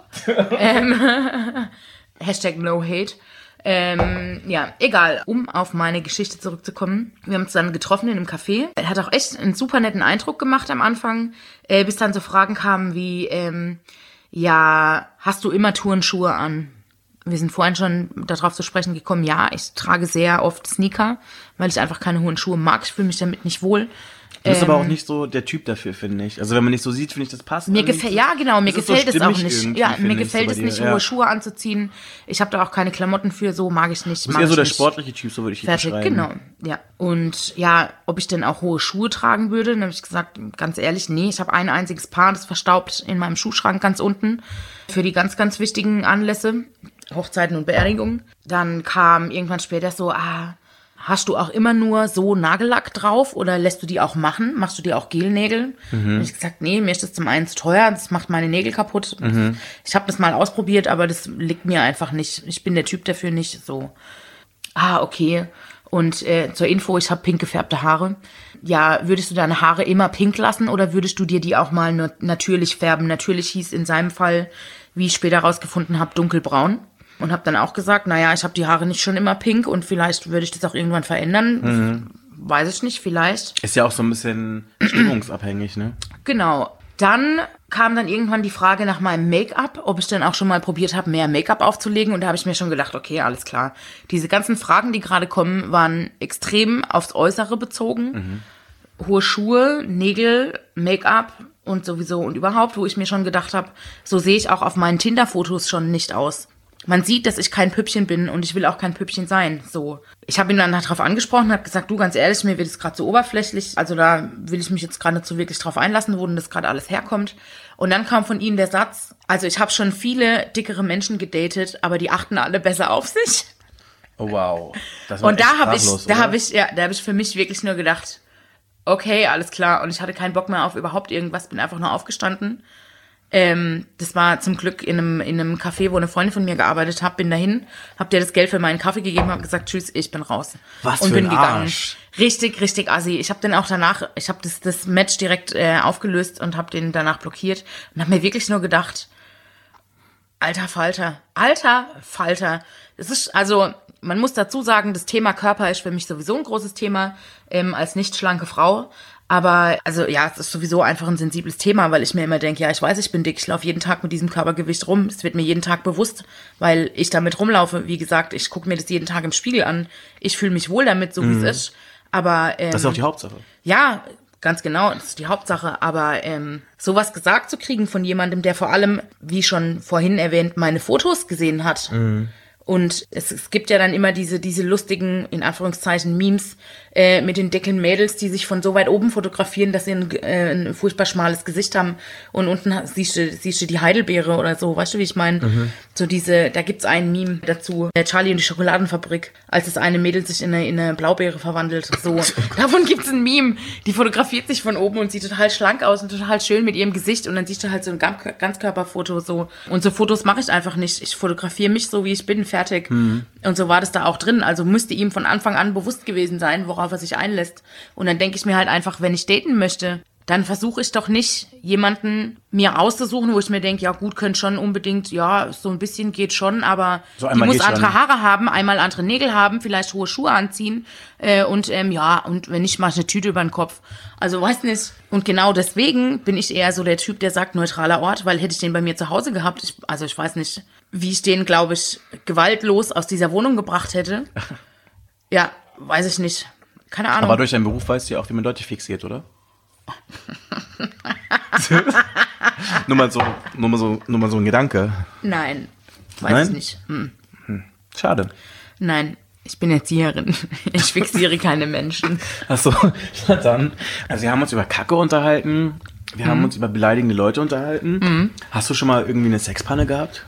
Hashtag No Hate. Ja, egal. Um auf meine Geschichte zurückzukommen. Wir haben uns dann getroffen in einem Café. Er hat auch echt einen super netten Eindruck gemacht am Anfang, bis dann so Fragen kamen wie, ja, hast du immer Turnschuhe an? Wir sind vorhin schon darauf zu sprechen gekommen, ja, ich trage sehr oft Sneaker, weil ich einfach keine hohen Schuhe mag. Ich fühle mich damit nicht wohl. Du bist aber auch nicht so der Typ dafür, finde ich. Also wenn man nicht so sieht, finde ich, das passt. Mir gefällt, ja genau, mir gefällt es auch nicht. Ja, mir gefällt es nicht, hohe Schuhe anzuziehen. Ich habe da auch keine Klamotten für, so mag ich nicht. Du bist eher so der sportliche Typ, so würde ich dich beschreiben. Genau, ja. Und ja, ob ich denn auch hohe Schuhe tragen würde, dann habe ich gesagt, ganz ehrlich, nee, ich habe ein einziges Paar, das verstaubt in meinem Schuhschrank ganz unten für die ganz, ganz wichtigen Anlässe, Hochzeiten und Beerdigungen. Dann kam irgendwann später so, hast du auch immer nur so Nagellack drauf oder lässt du die auch machen? Machst du dir auch Gelnägel? Und ich gesagt, nee, mir ist das zum einen zu teuer, das macht meine Nägel kaputt. Ich habe das mal ausprobiert, aber das liegt mir einfach nicht. Ich bin der Typ dafür nicht so. Okay. Und zur Info, ich habe pink gefärbte Haare. Ja, würdest du deine Haare immer pink lassen oder würdest du dir die auch mal natürlich färben? Natürlich hieß in seinem Fall, wie ich später rausgefunden habe, dunkelbraun. Und habe dann auch gesagt, naja, ich habe die Haare nicht schon immer pink und vielleicht würde ich das auch irgendwann verändern. Weiß ich nicht, vielleicht. Ist ja auch so ein bisschen stimmungsabhängig, ne? Genau. Dann kam dann irgendwann die Frage nach meinem Make-up, ob ich dann auch schon mal probiert habe, mehr Make-up aufzulegen. Und da habe ich mir schon gedacht, okay, alles klar. Diese ganzen Fragen, die gerade kommen, waren extrem aufs Äußere bezogen. Hohe Schuhe, Nägel, Make-up und sowieso und überhaupt, wo ich mir schon gedacht habe, so sehe ich auch auf meinen Tinder-Fotos schon nicht aus. man sieht, dass ich kein Püppchen bin und ich will auch kein Püppchen sein. So. Ich habe ihn dann darauf angesprochen, habe gesagt, du, ganz ehrlich, mir wird es gerade so oberflächlich. Also da will ich mich jetzt gerade nicht so wirklich drauf einlassen, wo denn das gerade alles herkommt. Und dann kam von ihm der Satz, also ich habe schon viele dickere Menschen gedatet, aber die achten alle besser auf sich. Oh, wow. Das war und da habe sprachlos, ich für mich wirklich nur gedacht, okay, alles klar. Und ich hatte keinen Bock mehr auf überhaupt irgendwas, bin einfach nur aufgestanden. Das war zum Glück in einem Café, wo eine Freundin von mir gearbeitet hat, bin dahin, hab dir das Geld für meinen Kaffee gegeben, hab gesagt, tschüss, ich bin raus. Was und für bin ein gegangen. Arsch. Richtig, richtig assi. Ich habe dann auch danach, ich habe das Match direkt aufgelöst und habe den danach blockiert und habe mir wirklich nur gedacht, alter Falter. Es ist, also, man muss dazu sagen, das Thema Körper ist für mich sowieso ein großes Thema, als nicht schlanke Frau. Aber, also ja, es ist sowieso einfach ein sensibles Thema, weil ich mir immer denke, ja, ich weiß, ich bin dick, ich laufe jeden Tag mit diesem Körpergewicht rum. Es wird mir jeden Tag bewusst, weil ich damit rumlaufe. Wie gesagt, ich gucke mir das jeden Tag im Spiegel an. Ich fühle mich wohl damit, so wie es ist. Aber Das ist auch die Hauptsache. ja, ganz genau, das ist die Hauptsache. Aber sowas gesagt zu kriegen von jemandem, der vor allem, wie schon vorhin erwähnt, meine Fotos gesehen hat. Und es gibt ja dann immer diese lustigen, in Anführungszeichen, Memes mit den dicken Mädels, die sich von so weit oben fotografieren, dass sie ein furchtbar schmales Gesicht haben und unten siehst du die Heidelbeere oder so, weißt du, wie ich meine? So da gibt's ein Meme dazu, Charlie und die Schokoladenfabrik, als das eine Mädel sich in eine Blaubeere verwandelt, so. Davon gibt's ein Meme, die fotografiert sich von oben und sieht total schlank aus und total schön mit ihrem Gesicht und dann siehst du halt so ein Ganzkörperfoto so. Und so Fotos mache ich einfach nicht. Ich fotografiere mich so, wie ich bin, fertig. Und so war das da auch drin. Also müsste ihm von Anfang an bewusst gewesen sein, worauf er sich einlässt. Und dann denke ich mir halt einfach, wenn ich daten möchte, dann versuche ich doch nicht, jemanden mir auszusuchen, wo ich mir denke, ja gut, könnte schon unbedingt, ja, so ein bisschen geht schon, aber So die einmal muss geht andere schon. Haare haben, einmal andere Nägel haben, vielleicht hohe Schuhe anziehen und wenn nicht, mach ich eine Tüte über den Kopf. Also weiß nicht. Und genau deswegen bin ich eher so der Typ, der sagt neutraler Ort, weil hätte ich den bei mir zu Hause gehabt, ich weiß nicht, wie ich den, glaube ich, gewaltlos aus dieser Wohnung gebracht hätte. Ja, weiß ich nicht. Keine Ahnung. Aber durch deinen Beruf weißt du ja auch, wie man Leute fixiert, oder? nur mal so ein Gedanke. Nein, Nein? ich nicht. Schade. Nein, ich bin Erzieherin. Ich fixiere keine Menschen. Achso, na dann. Also wir haben uns über Kacke unterhalten. Wir haben uns über beleidigende Leute unterhalten. Hast du schon mal irgendwie eine Sexpanne gehabt?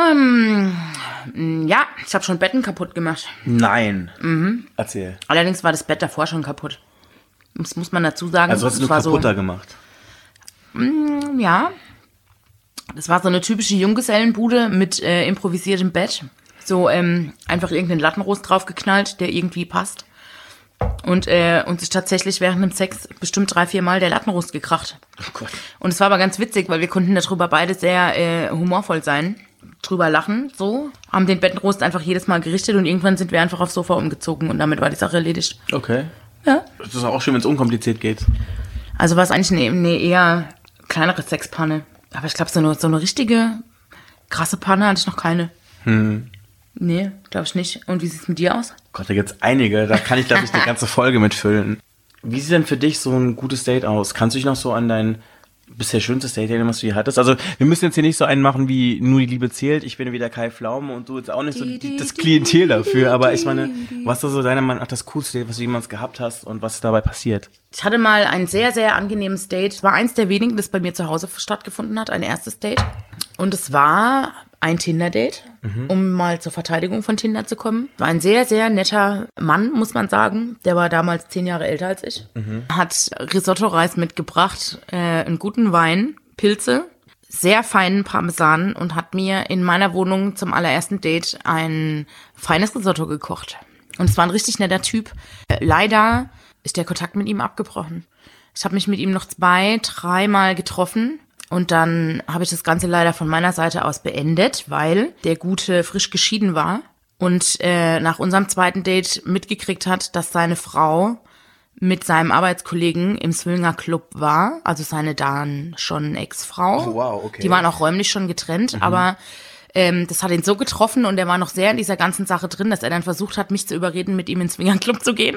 Ja, ich habe schon Betten kaputt gemacht. Nein. Erzähl. Allerdings war das Bett davor schon kaputt. Das muss man dazu sagen. Also hast du Das nur war kaputter gemacht? Ja, das war so eine typische Junggesellenbude mit improvisiertem Bett. So einfach irgendeinen Lattenrost draufgeknallt, der irgendwie passt. Und uns ist tatsächlich während dem Sex bestimmt 3-4 Mal der Lattenrost gekracht. Oh Gott. Und es war aber ganz witzig, weil wir konnten darüber beide sehr humorvoll sein, drüber lachen, so. Haben den Bettenrost einfach jedes Mal gerichtet und irgendwann sind wir einfach aufs Sofa umgezogen und damit war die Sache erledigt. Okay. Ja. Das ist auch schön, wenn es unkompliziert geht. Also war es eigentlich eine eher kleinere Sexpanne. Aber ich glaube, so eine richtige krasse Panne hatte ich noch keine. Nee, glaube ich nicht. Und wie sieht's mit dir aus? Gott, da gibt's einige. Da kann ich, glaube ich, eine ganze Folge mitfüllen. Wie sieht denn für dich so ein gutes Date aus? Kannst du dich noch so an dein bisher schönstes Date erinnern, was du hier hattest? Also, wir müssen jetzt hier nicht so einen machen wie nur die Liebe zählt. Ich bin wieder Kai Pflaume und du jetzt auch nicht so das Klientel dafür. Aber ich meine, was ist so deiner Meinung nach das coolste Date, was du jemals gehabt hast und was ist dabei passiert? Ich hatte mal ein sehr, sehr angenehmes Date. Es war eins der wenigen, das bei mir zu Hause stattgefunden hat, ein erstes Date. Und es war ein Tinder-Date, um mal zur Verteidigung von Tinder zu kommen. War ein sehr, sehr netter Mann, muss man sagen. Der war damals 10 Jahre älter als ich. Hat Risotto-Reis mitgebracht, einen guten Wein, Pilze, sehr feinen Parmesan und hat mir in meiner Wohnung zum allerersten Date ein feines Risotto gekocht. Und es war ein richtig netter Typ. Leider ist der Kontakt mit ihm abgebrochen. Ich habe mich mit ihm noch 2-3 Mal getroffen. Und dann habe ich das Ganze leider von meiner Seite aus beendet, weil der Gute frisch geschieden war und nach unserem zweiten Date mitgekriegt hat, dass seine Frau mit seinem Arbeitskollegen im Swingerclub war, also seine dann schon Ex-Frau. Oh, wow, okay. Die waren auch räumlich schon getrennt, aber das hat ihn so getroffen und er war noch sehr in dieser ganzen Sache drin, dass er dann versucht hat, mich zu überreden, mit ihm ins Swingerclub zu gehen.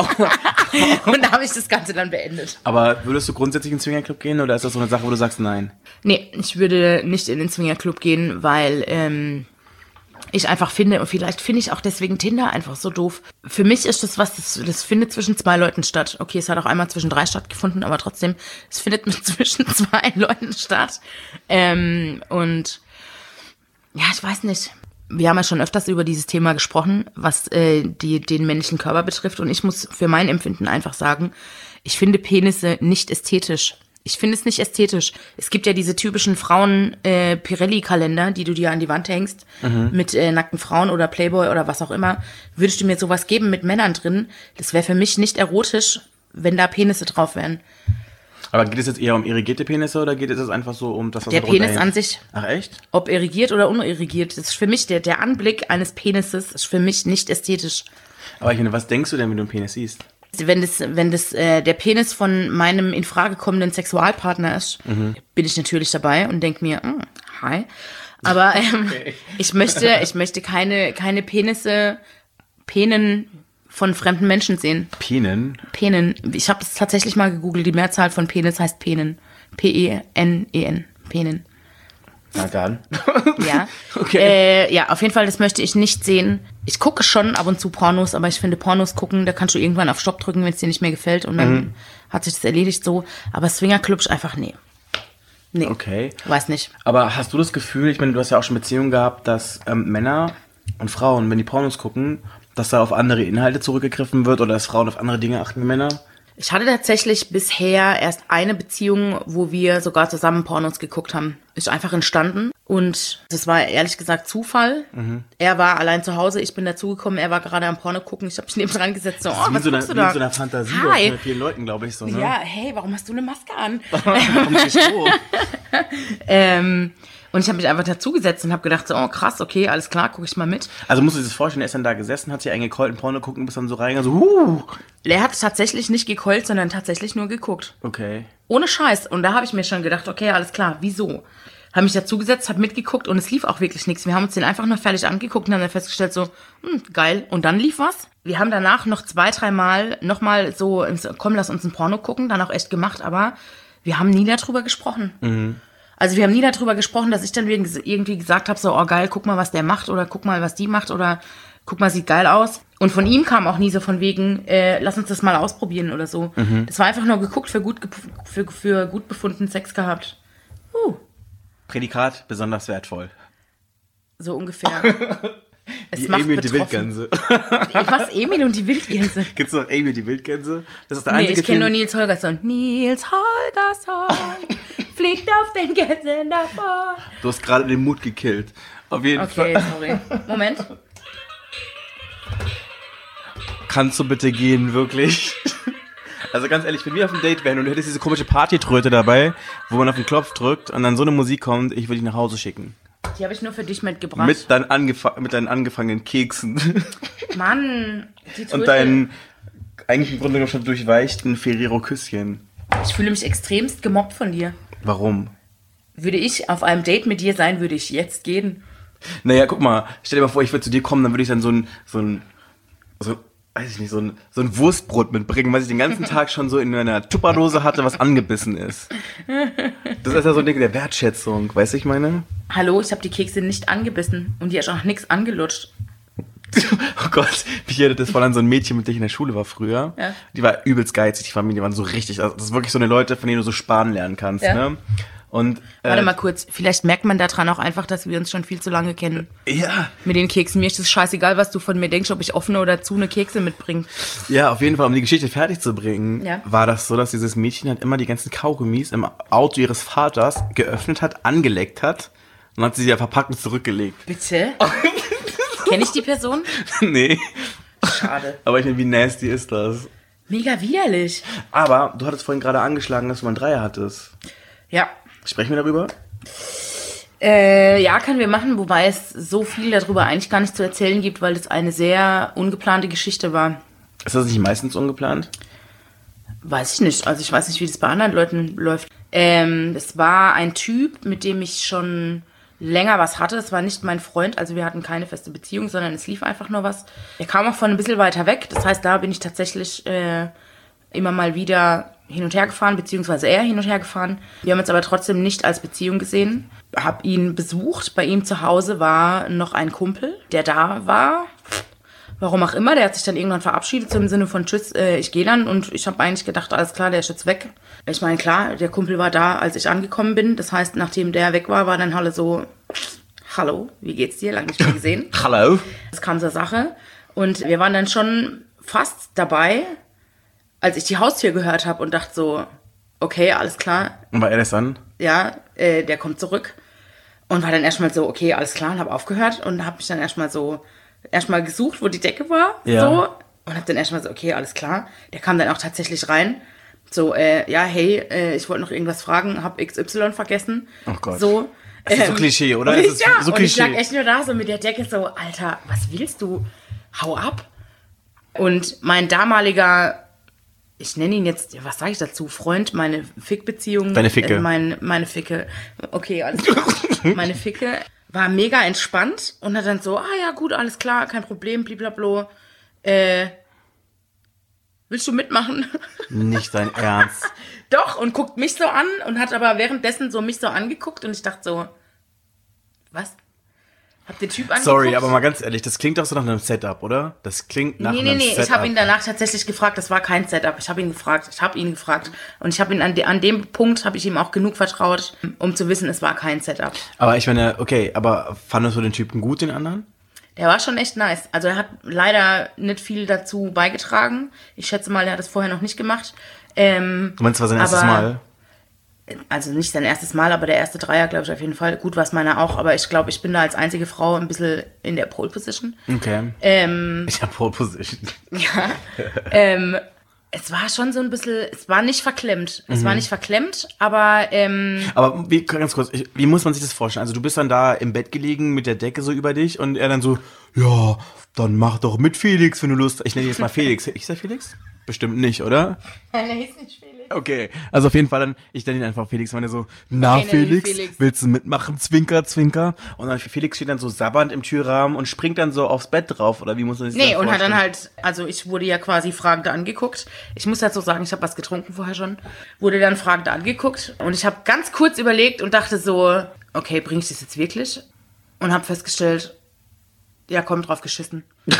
Und da habe ich das Ganze dann beendet. Aber würdest du grundsätzlich in den Swingerclub gehen oder ist das so eine Sache, wo du sagst nein? Nee, ich würde nicht in den Swingerclub gehen, weil ich einfach finde, und vielleicht finde ich auch deswegen Tinder einfach so doof. Für mich ist das das findet zwischen 2 Leuten statt. Okay, es hat auch einmal zwischen 3 stattgefunden, aber trotzdem, es findet zwischen 2 Leuten statt. Und ja, ich weiß nicht. Wir haben ja schon öfters über dieses Thema gesprochen, was den männlichen Körper betrifft. Und ich muss für mein Empfinden einfach sagen, ich finde Penisse nicht ästhetisch. Ich finde es nicht ästhetisch. Es gibt ja diese typischen Frauen-Pirelli-Kalender, die du dir an die Wand hängst, mit nackten Frauen oder Playboy oder was auch immer. Würdest du mir sowas geben mit Männern drin, das wäre für mich nicht erotisch, wenn da Penisse drauf wären. Aber geht es jetzt eher um irrigierte Penisse oder geht es jetzt einfach so um das, was der Penis an sich? Ach echt? Ob irrigiert oder unirrigiert, das ist für mich, der Anblick eines Penises ist für mich nicht ästhetisch. Aber ich meine, was denkst du denn, wenn du einen Penis siehst? Wenn das der Penis von meinem in Frage kommenden Sexualpartner ist, bin ich natürlich dabei und denke mir, hi. Aber okay. ich möchte keine Penen von fremden Menschen sehen. Penen? Penen. Ich habe das tatsächlich mal gegoogelt. Die Mehrzahl von Penis heißt Penen. P-E-N-E-N. Penen. Na dann. Ja. Okay. Ja, auf jeden Fall, das möchte ich nicht sehen. Ich gucke schon ab und zu Pornos, aber ich finde Pornos gucken, da kannst du irgendwann auf Stopp drücken, wenn es dir nicht mehr gefällt und dann hat sich das erledigt so. Aber Swingerclub ist einfach nee. Okay. Weiß nicht. Aber hast du das Gefühl, ich meine, du hast ja auch schon Beziehungen gehabt, dass Männer und Frauen, wenn die Pornos gucken, dass da auf andere Inhalte zurückgegriffen wird oder dass Frauen auf andere Dinge achten wie Männer? Ich hatte tatsächlich bisher erst eine Beziehung, wo wir sogar zusammen Pornos geguckt haben. Ist einfach entstanden und das war ehrlich gesagt Zufall. Er war allein zu Hause, ich bin dazugekommen, er war gerade am Porno gucken, ich habe mich neben dran gesetzt, so, was guckst du da? Wie so einer Fantasie mit vielen Leuten, glaube ich, so, ne? Ja, hey, warum hast du eine Maske an? Und ich habe mich einfach dazugesetzt und habe gedacht, so, oh krass, okay, alles klar, gucke ich mal mit. Also musst du dir das vorstellen, er ist dann da gesessen, hat sich eingekeult, ein Porno gucken, bis dann so reingegangen, so, Er hat tatsächlich nicht gekeult, sondern tatsächlich nur geguckt. Okay. Ohne Scheiß. Und da habe ich mir schon gedacht, okay, alles klar, wieso? Habe mich dazugesetzt, habe mitgeguckt und es lief auch wirklich nichts. Wir haben uns den einfach nur fertig angeguckt und haben dann festgestellt, so, geil. Und dann lief was. Wir haben danach noch 2-3 Mal nochmal so, komm, lass uns ein Porno gucken, dann auch echt gemacht, aber wir haben nie darüber gesprochen. Also wir haben nie darüber gesprochen, dass ich dann irgendwie gesagt habe, so, oh geil, guck mal, was der macht oder guck mal, was die macht oder guck mal, sieht geil aus. Und von ihm kam auch nie so von wegen, lass uns das mal ausprobieren oder so. Das war einfach nur geguckt, für gut befundenen Sex gehabt. Prädikat, besonders wertvoll. So ungefähr. Es die macht Emil und die betroffen. Wildgänse. Was, Emil und die Wildgänse? Gibt's noch Emil und die Wildgänse? Das ist der Nee, einzige ich kenne nur Film. Nils Holgersson. Nils Holgersson fliegt auf den Gänsen davon. Du hast gerade den Mut gekillt. Auf jeden Fall. Okay, sorry. Moment. Kannst du bitte gehen, wirklich? Also ganz ehrlich, wenn wir auf einem Date wären und du hättest diese komische Partytröte dabei, wo man auf den Knopf drückt und dann so eine Musik kommt, ich würde dich nach Hause schicken. Die habe ich nur für dich mitgebracht. Mit deinen angefangenen Keksen. Mann, die Tröte. Und deinen eigentlich im Grunde genommen schon durchweichten Ferrero-Küsschen. Ich fühle mich extremst gemobbt von dir. Warum? Würde ich auf einem Date mit dir sein, würde ich jetzt gehen. Naja, guck mal, stell dir mal vor, ich würde zu dir kommen, dann würde ich dann so ein Wurstbrot mitbringen, was ich den ganzen Tag schon so in einer Tupperdose hatte, was angebissen ist. Das ist ja so ein Ding der Wertschätzung, weißt du, ich meine? Hallo, ich habe die Kekse nicht angebissen und die hat auch nichts angelutscht. Oh Gott, mich erinnert das voll an so ein Mädchen, mit dem ich in der Schule war früher. Ja. Die war übelst geizig, die Familie waren so richtig, also das ist wirklich so eine Leute, von denen du so sparen lernen kannst, ne? Und, Warte mal kurz, vielleicht merkt man daran auch einfach, dass wir uns schon viel zu lange kennen. Ja. Mit den Keksen. Mir ist es scheißegal, was du von mir denkst, ob ich offene oder zu eine Kekse mitbringe. Ja, auf jeden Fall, um die Geschichte fertig zu bringen, Ja. war das so, dass dieses Mädchen halt immer die ganzen Kaugummis im Auto ihres Vaters geöffnet hat, angeleckt hat und hat sie ja verpackt und zurückgelegt. Bitte? Kenne ich die Person? Nee. Schade. Aber ich meine, wie nasty ist das? Mega widerlich. Aber du hattest vorhin gerade angeschlagen, dass du mal einen Dreier hattest. Ja. Sprechen wir darüber? Ja, können wir machen, wobei es so viel darüber eigentlich gar nicht zu erzählen gibt, weil es eine sehr ungeplante Geschichte war. Ist das nicht meistens ungeplant? Weiß ich nicht. Also ich weiß nicht, wie das bei anderen Leuten läuft. Es war ein Typ, mit dem ich schon länger was hatte. Es war nicht mein Freund, also wir hatten keine feste Beziehung, sondern es lief einfach nur was. Er kam auch von ein bisschen weiter weg. Das heißt, da bin ich tatsächlich immer mal wieder hin und her gefahren, beziehungsweise er hin und her gefahren. Wir haben uns aber trotzdem nicht als Beziehung gesehen. Hab ihn besucht. Bei ihm zu Hause war noch ein Kumpel, der da war. Warum auch immer. Der hat sich dann irgendwann verabschiedet, so im Sinne von tschüss, ich gehe dann. Und ich habe eigentlich gedacht, alles klar, der ist jetzt weg. Ich meine, klar, der Kumpel war da, als ich angekommen bin. Das heißt, nachdem der weg war, war dann alle so, hallo, wie geht's dir? Lange nicht mehr gesehen. Hallo. Das kam zur Sache. Und wir waren dann schon fast dabei, als ich die Haustür gehört habe und dachte so, okay, alles klar. Und war er das dann? Ja, der kommt zurück. Und war dann erstmal so, okay, alles klar, und habe aufgehört und habe mich dann erstmal gesucht, wo die Decke war. Ja. So. Und habe dann erstmal so, okay, alles klar. Der kam dann auch tatsächlich rein. So, ja, hey, ich wollte noch irgendwas fragen, hab XY vergessen. Oh Gott. So. Das ist so Klischee, oder? Und Das ist so und ich Klischee. lag echt nur da so mit der Decke so, Alter, was willst du? Hau ab. Und mein damaliger, ich nenne ihn jetzt, was sage ich dazu, Freund, meine Fickbeziehung. Deine Ficke. Meine Ficke. Okay, alles klar. Meine Ficke war mega entspannt und hat dann so, ja gut, alles klar, kein Problem, blablabla. Willst du mitmachen? Nicht dein Ernst. Doch, und guckt mich so an und hat aber währenddessen so mich so angeguckt und ich dachte so, was? Hab den Typ angeguckt? Sorry, aber mal ganz ehrlich, das klingt doch so nach einem Setup, oder? Das klingt nach einem Setup. Ich habe ihn danach tatsächlich gefragt, das war kein Setup. Ich habe ihn gefragt. Und ich habe ihn an dem Punkt habe ich ihm auch genug vertraut, um zu wissen, es war kein Setup. Aber ich meine, okay, aber fandest du den Typen gut, den anderen? Der war schon echt nice. Also er hat leider nicht viel dazu beigetragen. Ich schätze mal, er hat es vorher noch nicht gemacht. Du meinst, es war sein erstes Mal? Also nicht sein erstes Mal, aber der erste Dreier, glaube ich, auf jeden Fall. Gut, was meiner auch, aber ich glaube, ich bin da als einzige Frau ein bisschen in der Pole Position. Okay. Ich habe Pole Position. Ja. Es war schon so ein bisschen, es war nicht verklemmt. Es war nicht verklemmt, aber Aber ganz kurz, wie muss man sich das vorstellen? Also du bist dann da im Bett gelegen mit der Decke so über dich und er dann so, ja, dann mach doch mit Felix, wenn du Lust hast. Ich nenne ihn jetzt mal Felix. Ich sag Felix? Bestimmt nicht, oder? Nein, er hieß nicht Felix. Okay, also auf jeden Fall dann, ich nenne ihn einfach Felix, meine so, na Okay, Felix, Felix, willst du mitmachen, Zwinker, Zwinker? Und dann Felix steht dann so sabbernd im Türrahmen und springt dann so aufs Bett drauf, oder wie muss man sich das Und vorstellen? hat dann halt, also ich wurde ja quasi fragend angeguckt. Ich muss dazu sagen, ich habe was getrunken vorher schon. Wurde dann fragend angeguckt und ich habe ganz kurz überlegt und dachte so, okay, bring ich das jetzt wirklich? Und habe festgestellt, ja, komm, drauf geschissen.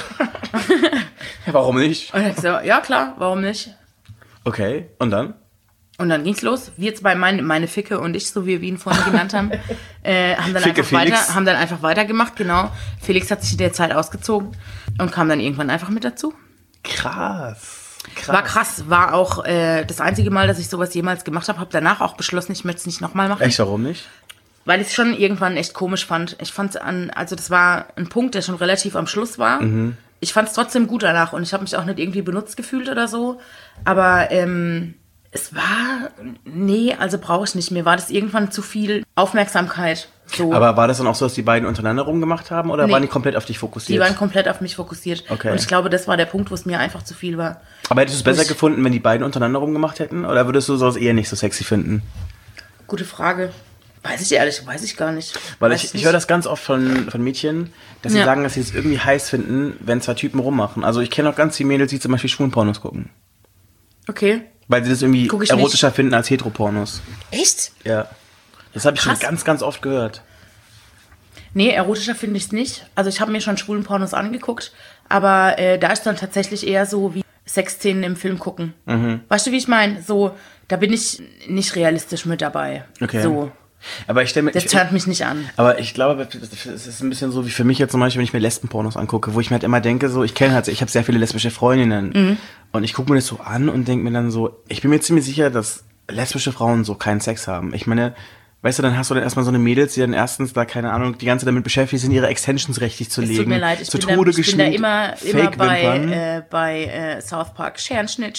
Warum nicht? Und ich so, ja klar, warum nicht? Okay, und dann? Und dann ging's los. Wir zwei, meine Ficke und ich, so wie wir ihn vorhin genannt haben, Ficke haben dann einfach weitergemacht, genau. Felix hat sich in der Zeit ausgezogen und kam dann irgendwann einfach mit dazu. Krass. War krass, war auch das einzige Mal, dass ich sowas jemals gemacht habe. Habe danach auch beschlossen, ich möchte es nicht nochmal machen. Echt, warum nicht? Weil ich es schon irgendwann echt komisch fand. Ich fand also das war ein Punkt, der schon relativ am Schluss war. Mhm. Ich fand es trotzdem gut danach und ich habe mich auch nicht irgendwie benutzt gefühlt oder so. Aber es war, also brauche ich nicht. Mir war das irgendwann zu viel Aufmerksamkeit. So. Aber war das dann auch so, dass die beiden untereinander rumgemacht haben oder Nee. waren die komplett auf dich fokussiert? Die waren komplett auf mich fokussiert. Okay. Und ich glaube, das war der Punkt, wo es mir einfach zu viel war. Aber hättest du es besser gefunden, wenn die beiden untereinander rumgemacht hätten? Oder würdest du sowas eher nicht so sexy finden? Gute Frage. Weiß ich gar nicht. Weil Weiß ich nicht. höre das ganz oft von Mädchen, dass sie Ja. sagen, dass sie es irgendwie heiß finden, wenn zwei Typen rummachen. Also ich kenne auch ganz viele Mädels, die zum Beispiel Schwulenpornos gucken. Okay. Weil sie das irgendwie Guck ich erotischer finden als Heteropornos. Echt? Ja. Das habe ich schon Krass. ganz, ganz oft gehört. Nee, erotischer finde ich es nicht. Also ich habe mir schon schwulen Pornos angeguckt, aber da ist dann tatsächlich eher so wie Sexszenen im Film gucken. Weißt du, wie ich meine? So, da bin ich nicht realistisch mit dabei. Okay. So, Aber ich stelle mir... das turnt mich nicht an. Aber ich glaube, es ist ein bisschen so wie für mich jetzt zum Beispiel, wenn ich mir Lesbenpornos angucke, wo ich mir halt immer denke, so, ich habe sehr viele lesbische Freundinnen und ich gucke mir das so an und denke mir dann so, ich bin mir ziemlich sicher, dass lesbische Frauen so keinen Sex haben. Ich meine, weißt du, dann hast du dann erstmal so eine Mädels, die dann erstens da, keine Ahnung, die ganze Zeit damit beschäftigt sind, ihre Extensions richtig zu legen. Es tut mir leid, ich zu bin Tode da geschminkt, immer Fake-Wimpern. bei South Park. Scherenschnitt.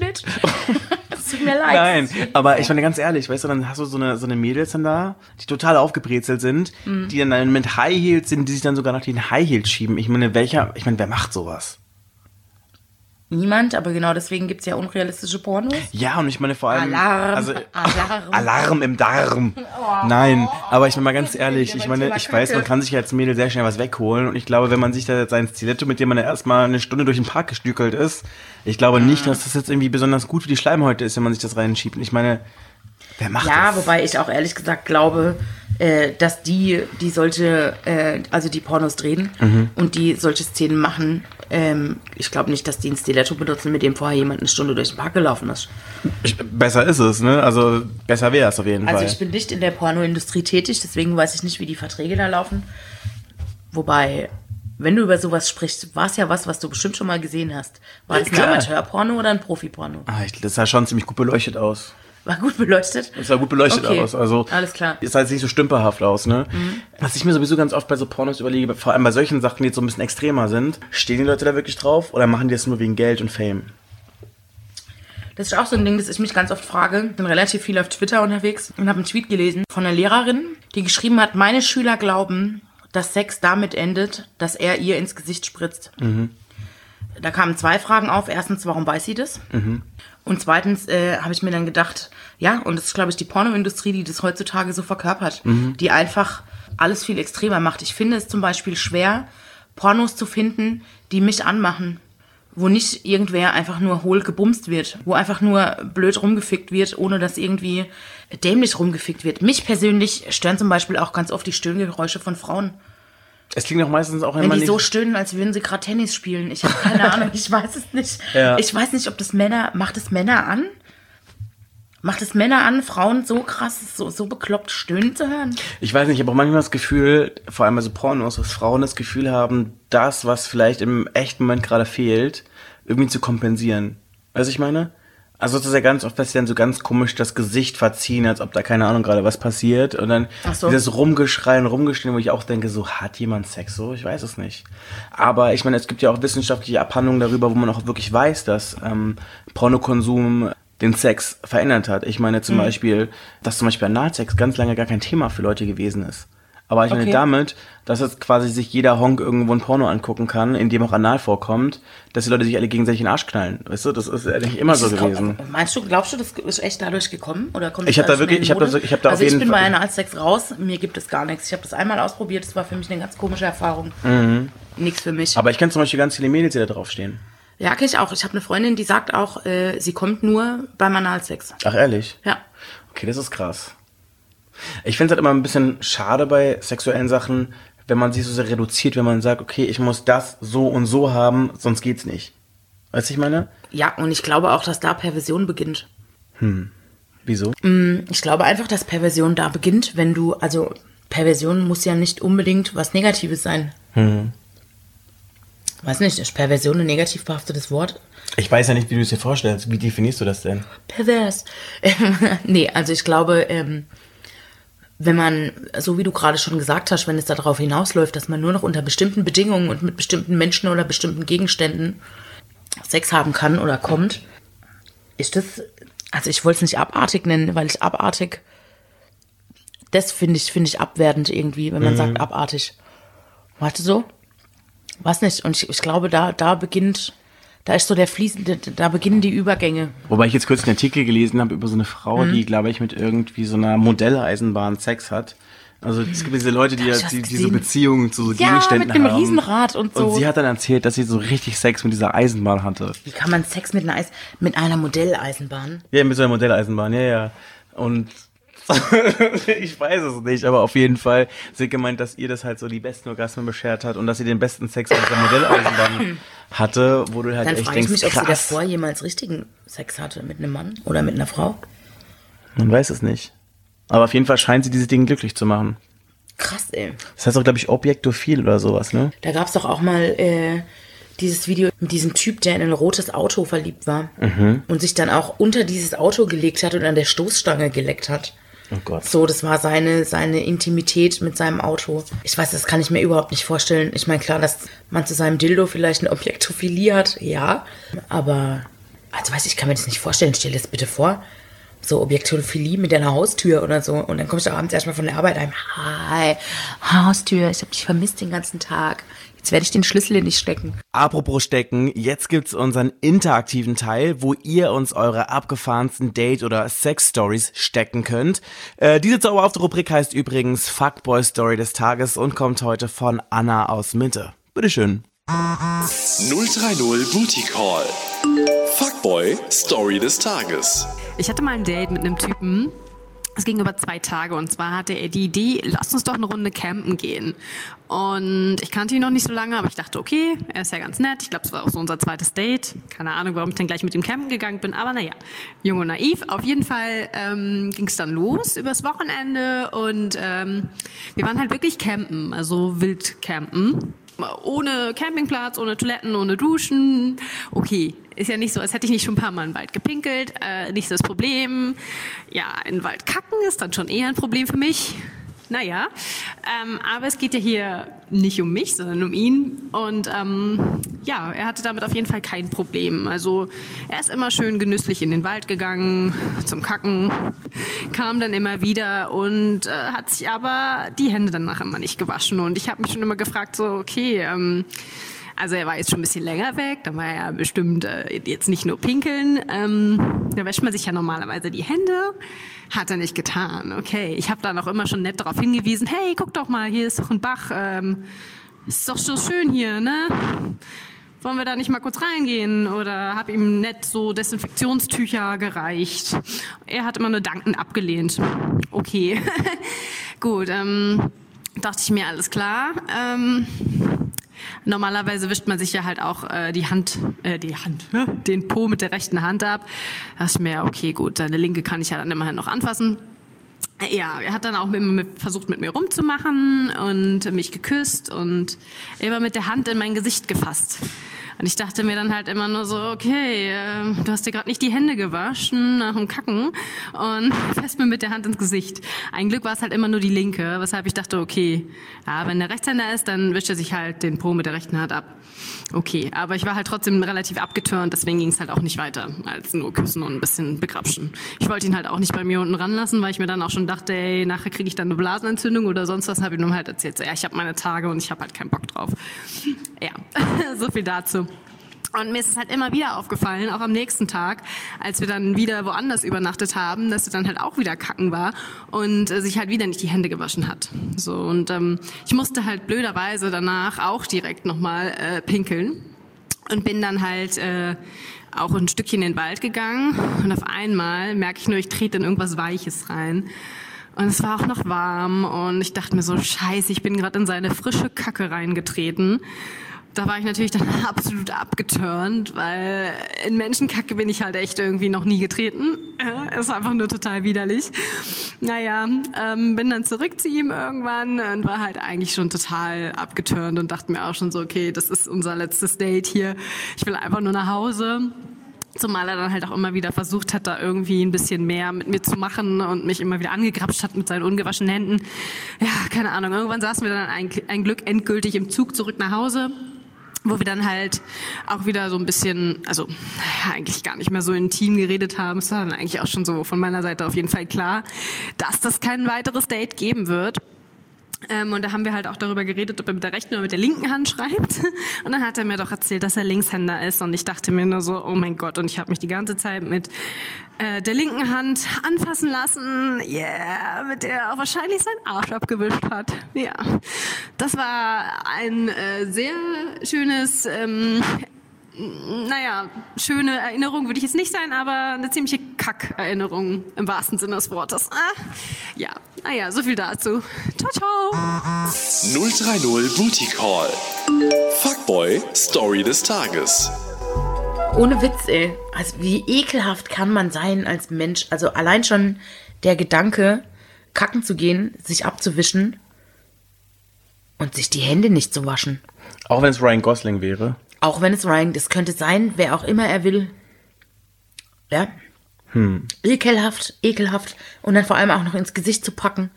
Es tut mir leid. Nein, aber ich meine ganz ehrlich, weißt du, dann hast du so eine Mädels dann da, die total aufgebrezelt sind, die dann mit High Heels sind, die sich dann sogar nach den High Heels schieben. Ich meine, wer macht sowas? Niemand, aber genau deswegen gibt's ja unrealistische Pornos. Ja, und ich meine vor allem... Alarm. Alarm im Darm. Nein, aber ich meine mal ganz ehrlich, ich meine, ich weiß, man kann sich als Mädel sehr schnell was wegholen und ich glaube, wenn man sich da sein Stiletto, mit dem man erstmal eine Stunde durch den Park gestückelt ist, ich glaube nicht, dass das jetzt irgendwie besonders gut für die Schleimhäute ist, wenn man sich das reinschiebt. Ich meine, wer macht das? Ja, wobei ich auch ehrlich gesagt glaube, dass die solche, also die Pornos drehen und die solche Szenen machen, ich glaube nicht, dass die ein Stiletto benutzen, mit dem vorher jemand eine Stunde durch den Park gelaufen ist. Besser ist es, ne? Also besser wäre es auf jeden Fall. Also ich bin nicht in der Pornoindustrie tätig, deswegen weiß ich nicht, wie die Verträge da laufen. Wobei, wenn du über sowas sprichst, war es ja was du bestimmt schon mal gesehen hast. War das ein Amateurporno oder ein Profiporno? Das sah schon ziemlich gut beleuchtet aus. War gut beleuchtet? Es sah gut beleuchtet aus. Also alles klar. Es sah jetzt nicht so stümperhaft aus, ne? Was ich mir sowieso ganz oft bei so Pornos überlege, vor allem bei solchen Sachen, die jetzt so ein bisschen extremer sind, stehen die Leute da wirklich drauf oder machen die das nur wegen Geld und Fame? Das ist auch so ein Ding, das ich mich ganz oft frage. Ich bin relativ viel auf Twitter unterwegs und habe einen Tweet gelesen von einer Lehrerin, die geschrieben hat, meine Schüler glauben, dass Sex damit endet, dass er ihr ins Gesicht spritzt. Da kamen 2 Fragen auf. Erstens, warum weiß sie das? Und zweitens habe ich mir dann gedacht, ja, und das ist, glaube ich, die Pornoindustrie, die das heutzutage so verkörpert, die einfach alles viel extremer macht. Ich finde es zum Beispiel schwer, Pornos zu finden, die mich anmachen, wo nicht irgendwer einfach nur hohl gebumst wird, wo einfach nur blöd rumgefickt wird, ohne dass irgendwie dämlich rumgefickt wird. Mich persönlich stören zum Beispiel auch ganz oft die Stöhngeräusche von Frauen. Es klingt auch meistens auch wenn die so stöhnen, als würden sie gerade Tennis spielen. Ich habe keine Ahnung, ich weiß es nicht. Ja. Ich weiß nicht, ob das macht es Männer an? Macht es Männer an, Frauen so krass, so bekloppt stöhnen zu hören? Ich weiß nicht, ich habe auch manchmal das Gefühl, vor allem bei so Pornos, dass Frauen das Gefühl haben, das, was vielleicht im echten Moment gerade fehlt, irgendwie zu kompensieren. Weißt du, ich meine? Also das ist ja ganz oft, dass sie dann so ganz komisch das Gesicht verziehen, als ob da keine Ahnung gerade was passiert. Und dann dieses Rumgeschreien, Rumgestehen, wo ich auch denke, so hat jemand Sex so? Ich weiß es nicht. Aber ich meine, es gibt ja auch wissenschaftliche Abhandlungen darüber, wo man auch wirklich weiß, dass Pornokonsum den Sex verändert hat. Ich meine zum Beispiel, dass zum Beispiel Analsex ganz lange gar kein Thema für Leute gewesen ist. Aber ich meine damit, dass jetzt quasi sich jeder Honk irgendwo ein Porno angucken kann, in dem auch Anal vorkommt, dass die Leute sich alle gegenseitig in den Arsch knallen. Weißt du, das ist ja nicht immer so gewesen. Glaubst du, das ist echt dadurch gekommen? Oder kommt ich bin bei Analsex raus, mir gibt es gar nichts. Ich habe das einmal ausprobiert, das war für mich eine ganz komische Erfahrung. Nichts für mich. Aber ich kenne zum Beispiel ganz viele Mädels, die da draufstehen. Ja, kenne ich auch. Ich habe eine Freundin, die sagt auch, sie kommt nur beim Analsex. Ach, ehrlich? Ja. Okay, das ist krass. Ich finde es halt immer ein bisschen schade bei sexuellen Sachen, wenn man sich so sehr reduziert, wenn man sagt, okay, ich muss das so und so haben, sonst geht's nicht. Weißt du, ich meine? Ja, und ich glaube auch, dass da Perversion beginnt. Wieso? Ich glaube einfach, dass Perversion da beginnt, also Perversion muss ja nicht unbedingt was Negatives sein. Weiß nicht, ist Perversion ein negativ behaftetes Wort? Ich weiß ja nicht, wie du es dir vorstellst. Wie definierst du das denn? Pervers. Nee, also ich glaube, wenn man, so wie du gerade schon gesagt hast, wenn es darauf hinausläuft, dass man nur noch unter bestimmten Bedingungen und mit bestimmten Menschen oder bestimmten Gegenständen Sex haben kann oder kommt, ist das, also ich wollte es nicht abartig nennen, weil ich abartig, das finde ich abwertend irgendwie, wenn man sagt abartig. Warte so? Weiß nicht. Und ich glaube, da ist so da beginnen die Übergänge. Wobei ich jetzt kurz einen Artikel gelesen habe über so eine Frau, die, glaube ich, mit irgendwie so einer Modelleisenbahn Sex hat. Also es gibt diese Leute, die so Beziehungen zu so Gegenständen haben. Ja, mit einem Riesenrad und so. Und sie hat dann erzählt, dass sie so richtig Sex mit dieser Eisenbahn hatte. Wie kann man Sex mit einer Modelleisenbahn? Ja, mit so einer Modelleisenbahn, ja. Und ich weiß es nicht, aber auf jeden Fall, sie hat gemeint, dass ihr das halt so die besten Orgasmen beschert hat und dass sie den besten Sex mit der Modelleisenbahn hatte, wo du halt dann echt denkst, ich mich, krass. ob sie davor jemals richtigen Sex hatte mit einem Mann oder mit einer Frau. Man weiß es nicht. Aber auf jeden Fall scheint sie diese Dinge glücklich zu machen. Krass, ey. Das heißt auch, glaube ich, Objektophil oder sowas, ne? Da gab's doch auch mal dieses Video mit diesem Typ, der in ein rotes Auto verliebt war und sich dann auch unter dieses Auto gelegt hat und an der Stoßstange geleckt hat. Oh Gott. So, das war seine Intimität mit seinem Auto. Ich weiß, das kann ich mir überhaupt nicht vorstellen. Ich meine, klar, dass man zu seinem Dildo vielleicht eine Objektophilie hat, ja. Aber, also weiß ich, kann mir das nicht vorstellen. Stell dir das bitte vor. So Objektophilie mit deiner Haustür oder so. Und dann kommst du abends erstmal von der Arbeit heim. Hi, Haustür, ich habe dich vermisst den ganzen Tag. Jetzt werde ich den Schlüssel nicht stecken. Apropos stecken, jetzt gibt's unseren interaktiven Teil, wo ihr uns eure abgefahrensten Date- oder Sex-Stories stecken könnt. Diese zauberhafte Rubrik heißt übrigens Fuckboy-Story des Tages und kommt heute von Anna aus Mitte. Bitteschön. 030 Booty Call. Fuckboy Story des Tages. Ich hatte mal ein Date mit einem Typen. Es ging über 2 Tage und zwar hatte er die Idee, lass uns doch eine Runde campen gehen. Und ich kannte ihn noch nicht so lange, aber ich dachte, okay, er ist ja ganz nett. Ich glaube, es war auch so unser zweites Date. Keine Ahnung, warum ich dann gleich mit ihm campen gegangen bin, aber naja, jung und naiv. Auf jeden Fall ging es dann los übers Wochenende und wir waren halt wirklich campen, also wild campen. Ohne Campingplatz, ohne Toiletten, ohne Duschen. Okay, ist ja nicht so, als hätte ich nicht schon ein paar Mal im Wald gepinkelt. Nicht so das Problem. Ja, in den Wald kacken ist dann schon eher ein Problem für mich. Naja, aber es geht ja hier nicht um mich, sondern um ihn. Und ja, er hatte damit auf jeden Fall kein Problem. Also er ist immer schön genüsslich in den Wald gegangen zum Kacken, kam dann immer wieder und hat sich aber die Hände danach immer nicht gewaschen. Und ich habe mich schon immer gefragt, so okay, also er war jetzt schon ein bisschen länger weg, da war er ja bestimmt jetzt nicht nur pinkeln. Da wäscht man sich ja normalerweise die Hände. Hat er nicht getan. Okay, ich habe dann auch immer schon nett darauf hingewiesen, hey, guck doch mal, hier ist doch ein Bach. Ist doch so schön hier, ne? Wollen wir da nicht mal kurz reingehen? Oder habe ihm nett so Desinfektionstücher gereicht. Er hat immer nur dankend abgelehnt. Okay, gut, dachte ich mir, alles klar. Normalerweise wischt man sich ja halt auch den Po mit der rechten Hand ab. Da dachte ich mir, okay, gut, seine linke kann ich ja dann immerhin noch anfassen. Ja, er hat dann auch versucht, mit mir rumzumachen und mich geküsst und immer mit der Hand in mein Gesicht gefasst. Und ich dachte mir dann halt immer nur so, okay, du hast dir gerade nicht die Hände gewaschen nach dem Kacken und fährst mir mit der Hand ins Gesicht. Ein Glück war es halt immer nur die linke, weshalb ich dachte, okay, ja, wenn der Rechtshänder ist, dann wischt er sich halt den Po mit der rechten Hand ab. Okay, aber ich war halt trotzdem relativ abgeturnt, deswegen ging es halt auch nicht weiter, als nur küssen und ein bisschen begrapschen. Ich wollte ihn halt auch nicht bei mir unten ranlassen, weil ich mir dann auch schon dachte, ey, nachher kriege ich dann eine Blasenentzündung oder sonst was, habe ich ihm halt erzählt. So, ja, ich habe meine Tage und ich habe halt keinen Bock drauf. Ja, so viel dazu. Und mir ist es halt immer wieder aufgefallen, auch am nächsten Tag, als wir dann wieder woanders übernachtet haben, dass er dann halt auch wieder kacken war und sich halt wieder nicht die Hände gewaschen hat. So, und ich musste halt blöderweise danach auch direkt nochmal pinkeln und bin dann halt auch ein Stückchen in den Wald gegangen und auf einmal merke ich nur, ich trete in irgendwas Weiches rein. Und es war auch noch warm und ich dachte mir so, scheiße, ich bin gerade in seine frische Kacke reingetreten. Da war ich natürlich dann absolut abgeturnt, weil in Menschenkacke bin ich halt echt irgendwie noch nie getreten. Ist einfach nur total widerlich. Naja, bin dann zurück zu ihm irgendwann und war halt eigentlich schon total abgeturnt und dachte mir auch schon so, okay, das ist unser letztes Date hier. Ich will einfach nur nach Hause. Zumal er dann halt auch immer wieder versucht hat, da irgendwie ein bisschen mehr mit mir zu machen und mich immer wieder angegrapscht hat mit seinen ungewaschenen Händen. Ja, keine Ahnung. Irgendwann saßen wir dann ein Glück endgültig im Zug zurück nach Hause, wo wir dann halt auch wieder so ein bisschen, also naja, eigentlich gar nicht mehr so intim geredet haben. Es war dann eigentlich auch schon so von meiner Seite auf jeden Fall klar, dass das kein weiteres Date geben wird. Und da haben wir halt auch darüber geredet, ob er mit der rechten oder mit der linken Hand schreibt. Und dann hat er mir doch erzählt, dass er Linkshänder ist. Und ich dachte mir nur so, oh mein Gott. Und ich habe mich die ganze Zeit mit der linken Hand anfassen lassen. Yeah, mit der er auch wahrscheinlich seinen Arsch abgewischt hat. Ja, das war ein sehr schönes... naja, schöne Erinnerung würde ich jetzt nicht sein, aber eine ziemliche Kack-Erinnerung im wahrsten Sinne des Wortes. Ja, naja, so viel dazu. Ciao, ciao. 030 Booty Call. Fuckboy Story des Tages. Ohne Witz, ey. Also wie ekelhaft kann man sein als Mensch? Also allein schon der Gedanke, kacken zu gehen, sich abzuwischen und sich die Hände nicht zu waschen. Auch wenn es Ryan Gosling wäre. Auch wenn es Ryan, das könnte sein, wer auch immer er will. Ja. Ekelhaft. Und dann vor allem auch noch ins Gesicht zu packen.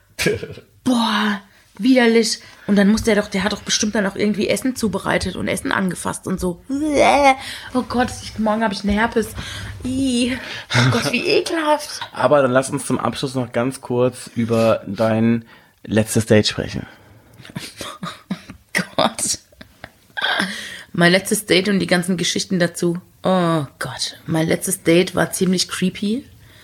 Boah, widerlich. Und dann muss der hat doch bestimmt dann auch irgendwie Essen zubereitet und Essen angefasst und so. Oh Gott, morgen habe ich einen Herpes. Oh Gott, wie ekelhaft. Aber dann lass uns zum Abschluss noch ganz kurz über dein letztes Date sprechen. Oh Gott. Mein letztes Date und die ganzen Geschichten dazu. Oh Gott, mein letztes Date war ziemlich creepy.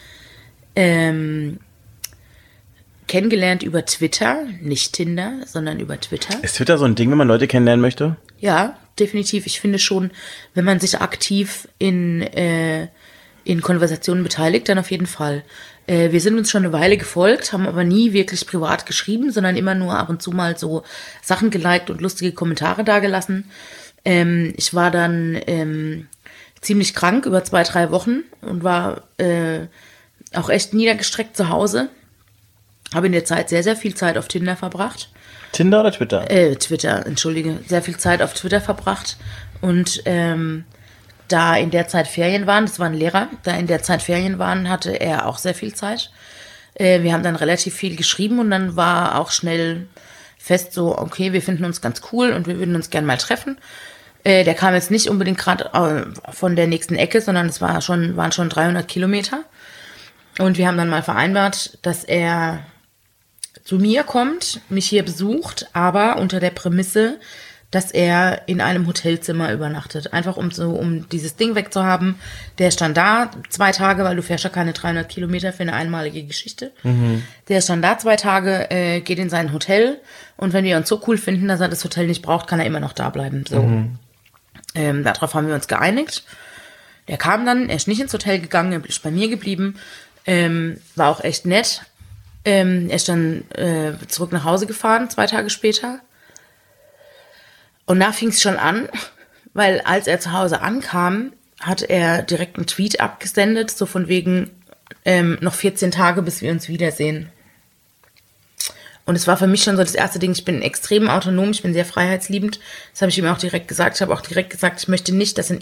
Kennengelernt über Twitter, nicht Tinder, sondern über Twitter. Ist Twitter so ein Ding, wenn man Leute kennenlernen möchte? Ja, definitiv. Ich finde schon, wenn man sich aktiv in Konversationen beteiligt, dann auf jeden Fall. Wir sind uns schon eine Weile gefolgt, haben aber nie wirklich privat geschrieben, sondern immer nur ab und zu mal so Sachen geliked und lustige Kommentare dagelassen. Ich war dann ziemlich krank über 2-3 Wochen und war auch echt niedergestreckt zu Hause. Habe in der Zeit sehr, sehr viel Zeit auf Tinder verbracht. Tinder oder Twitter? Twitter, entschuldige. Sehr viel Zeit auf Twitter verbracht. Und da in der Zeit Ferien waren, das war ein Lehrer, da in der Zeit Ferien waren, hatte er auch sehr viel Zeit. Wir haben dann relativ viel geschrieben und dann war auch schnell fest so, okay, wir finden uns ganz cool und wir würden uns gern mal treffen. Der kam jetzt nicht unbedingt gerade von der nächsten Ecke, sondern es waren schon 300 Kilometer. Und wir haben dann mal vereinbart, dass er zu mir kommt, mich hier besucht, aber unter der Prämisse, dass er in einem Hotelzimmer übernachtet. Einfach um dieses Ding wegzuhaben. Der stand da 2 Tage, weil du fährst ja keine 300 Kilometer für eine einmalige Geschichte. Mhm. Der stand da 2 Tage, geht in sein Hotel und wenn wir uns so cool finden, dass er das Hotel nicht braucht, kann er immer noch da bleiben. So. Mhm. Darauf haben wir uns geeinigt. Der kam dann, er ist nicht ins Hotel gegangen, er ist bei mir geblieben. War auch echt nett. Er ist dann zurück nach Hause gefahren, 2 Tage später. Und da fing es schon an, weil als er zu Hause ankam, hat er direkt einen Tweet abgesendet, so von wegen noch 14 Tage, bis wir uns wiedersehen. Und es war für mich schon so das erste Ding, ich bin extrem autonom, ich bin sehr freiheitsliebend. Das habe ich ihm auch direkt gesagt. Ich habe auch direkt gesagt, ich möchte nicht, dass in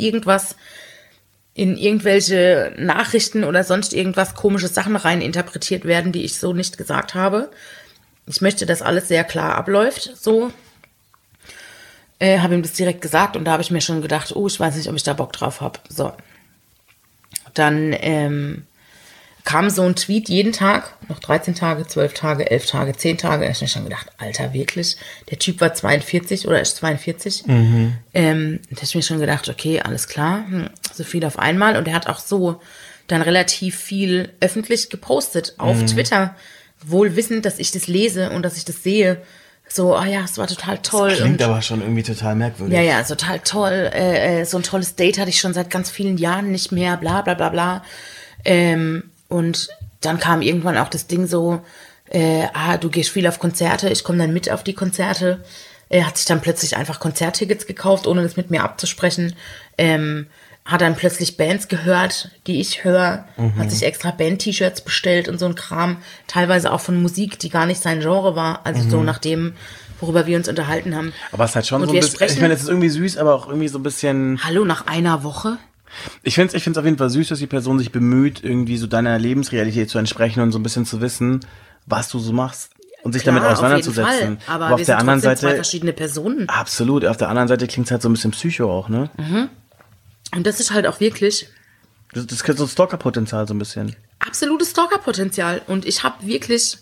irgendwelche Nachrichten oder sonst irgendwas komische Sachen rein interpretiert werden, die ich so nicht gesagt habe. Ich möchte, dass alles sehr klar abläuft, so. Habe ihm das direkt gesagt und da habe ich mir schon gedacht, ich weiß nicht, ob ich da Bock drauf habe. So. Dann kam so ein Tweet jeden Tag, noch 13 Tage, 12 Tage, 11 Tage, 10 Tage. Da habe ich mir schon gedacht, Alter, wirklich? Der Typ war 42 oder ist 42. Mhm. Da habe ich mir schon gedacht, okay, alles klar, so viel auf einmal. Und er hat auch so dann relativ viel öffentlich gepostet auf Twitter, wohl wissend, dass ich das lese und dass ich das sehe. So, es war total toll. Das klingt aber schon irgendwie total merkwürdig. Ja, total toll. So ein tolles Date hatte ich schon seit ganz vielen Jahren nicht mehr, bla bla bla bla. Und dann kam irgendwann auch das Ding so, du gehst viel auf Konzerte, ich komme dann mit auf die Konzerte. Er hat sich dann plötzlich einfach Konzerttickets gekauft, ohne das mit mir abzusprechen. Hat dann plötzlich Bands gehört, die ich höre, hat sich extra Band-T-Shirts bestellt und so ein Kram, teilweise auch von Musik, die gar nicht sein Genre war, also so nach dem, worüber wir uns unterhalten haben. Aber es ist halt schon so ein bisschen, ich meine, es ist irgendwie süß, aber auch irgendwie so ein bisschen... Hallo, nach einer Woche? Ich find's auf jeden Fall süß, dass die Person sich bemüht, irgendwie so deiner Lebensrealität zu entsprechen und so ein bisschen zu wissen, was du so machst. Und sich damit auseinanderzusetzen. Auf jeden Fall. Aber wir sind trotzdem 2 verschiedene Personen. Absolut. Auf der anderen Seite klingt's halt so ein bisschen psycho auch, ne? Mhm. Und das ist halt auch wirklich... Das ist so Stalker-Potenzial so ein bisschen. Absolutes Stalker-Potenzial. Und ich habe wirklich...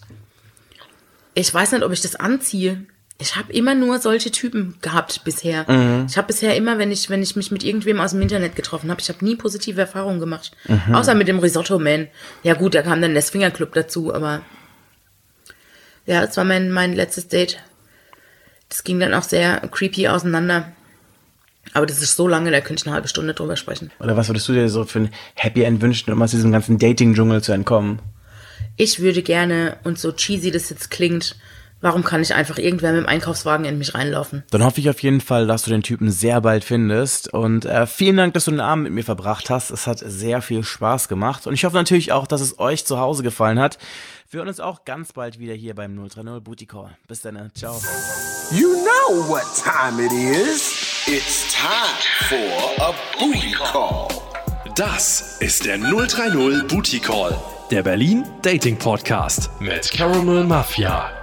Ich weiß nicht, ob ich das anziehe. Ich habe immer nur solche Typen gehabt bisher. Mhm. Ich habe bisher immer, wenn ich mich mit irgendwem aus dem Internet getroffen habe, ich habe nie positive Erfahrungen gemacht. Mhm. Außer mit dem Risotto-Man. Ja gut, da kam dann der Swingerclub dazu, aber... Ja, das war mein letztes Date. Das ging dann auch sehr creepy auseinander. Aber das ist so lange, da könnte ich eine halbe Stunde drüber sprechen. Oder was würdest du dir so für ein Happy End wünschen, um aus diesem ganzen Dating-Dschungel zu entkommen? Ich würde gerne, und so cheesy das jetzt klingt, warum kann ich einfach irgendwer mit dem Einkaufswagen in mich reinlaufen? Dann hoffe ich auf jeden Fall, dass du den Typen sehr bald findest. Und vielen Dank, dass du den Abend mit mir verbracht hast. Es hat sehr viel Spaß gemacht. Und ich hoffe natürlich auch, dass es euch zu Hause gefallen hat. Wir hören uns auch ganz bald wieder hier beim 030 Booty Call. Bis dann, ciao. You know what time it is. It's time for a Booty Call. Das ist der 030 Booty Call, der Berlin Dating Podcast mit Caramel Mafia.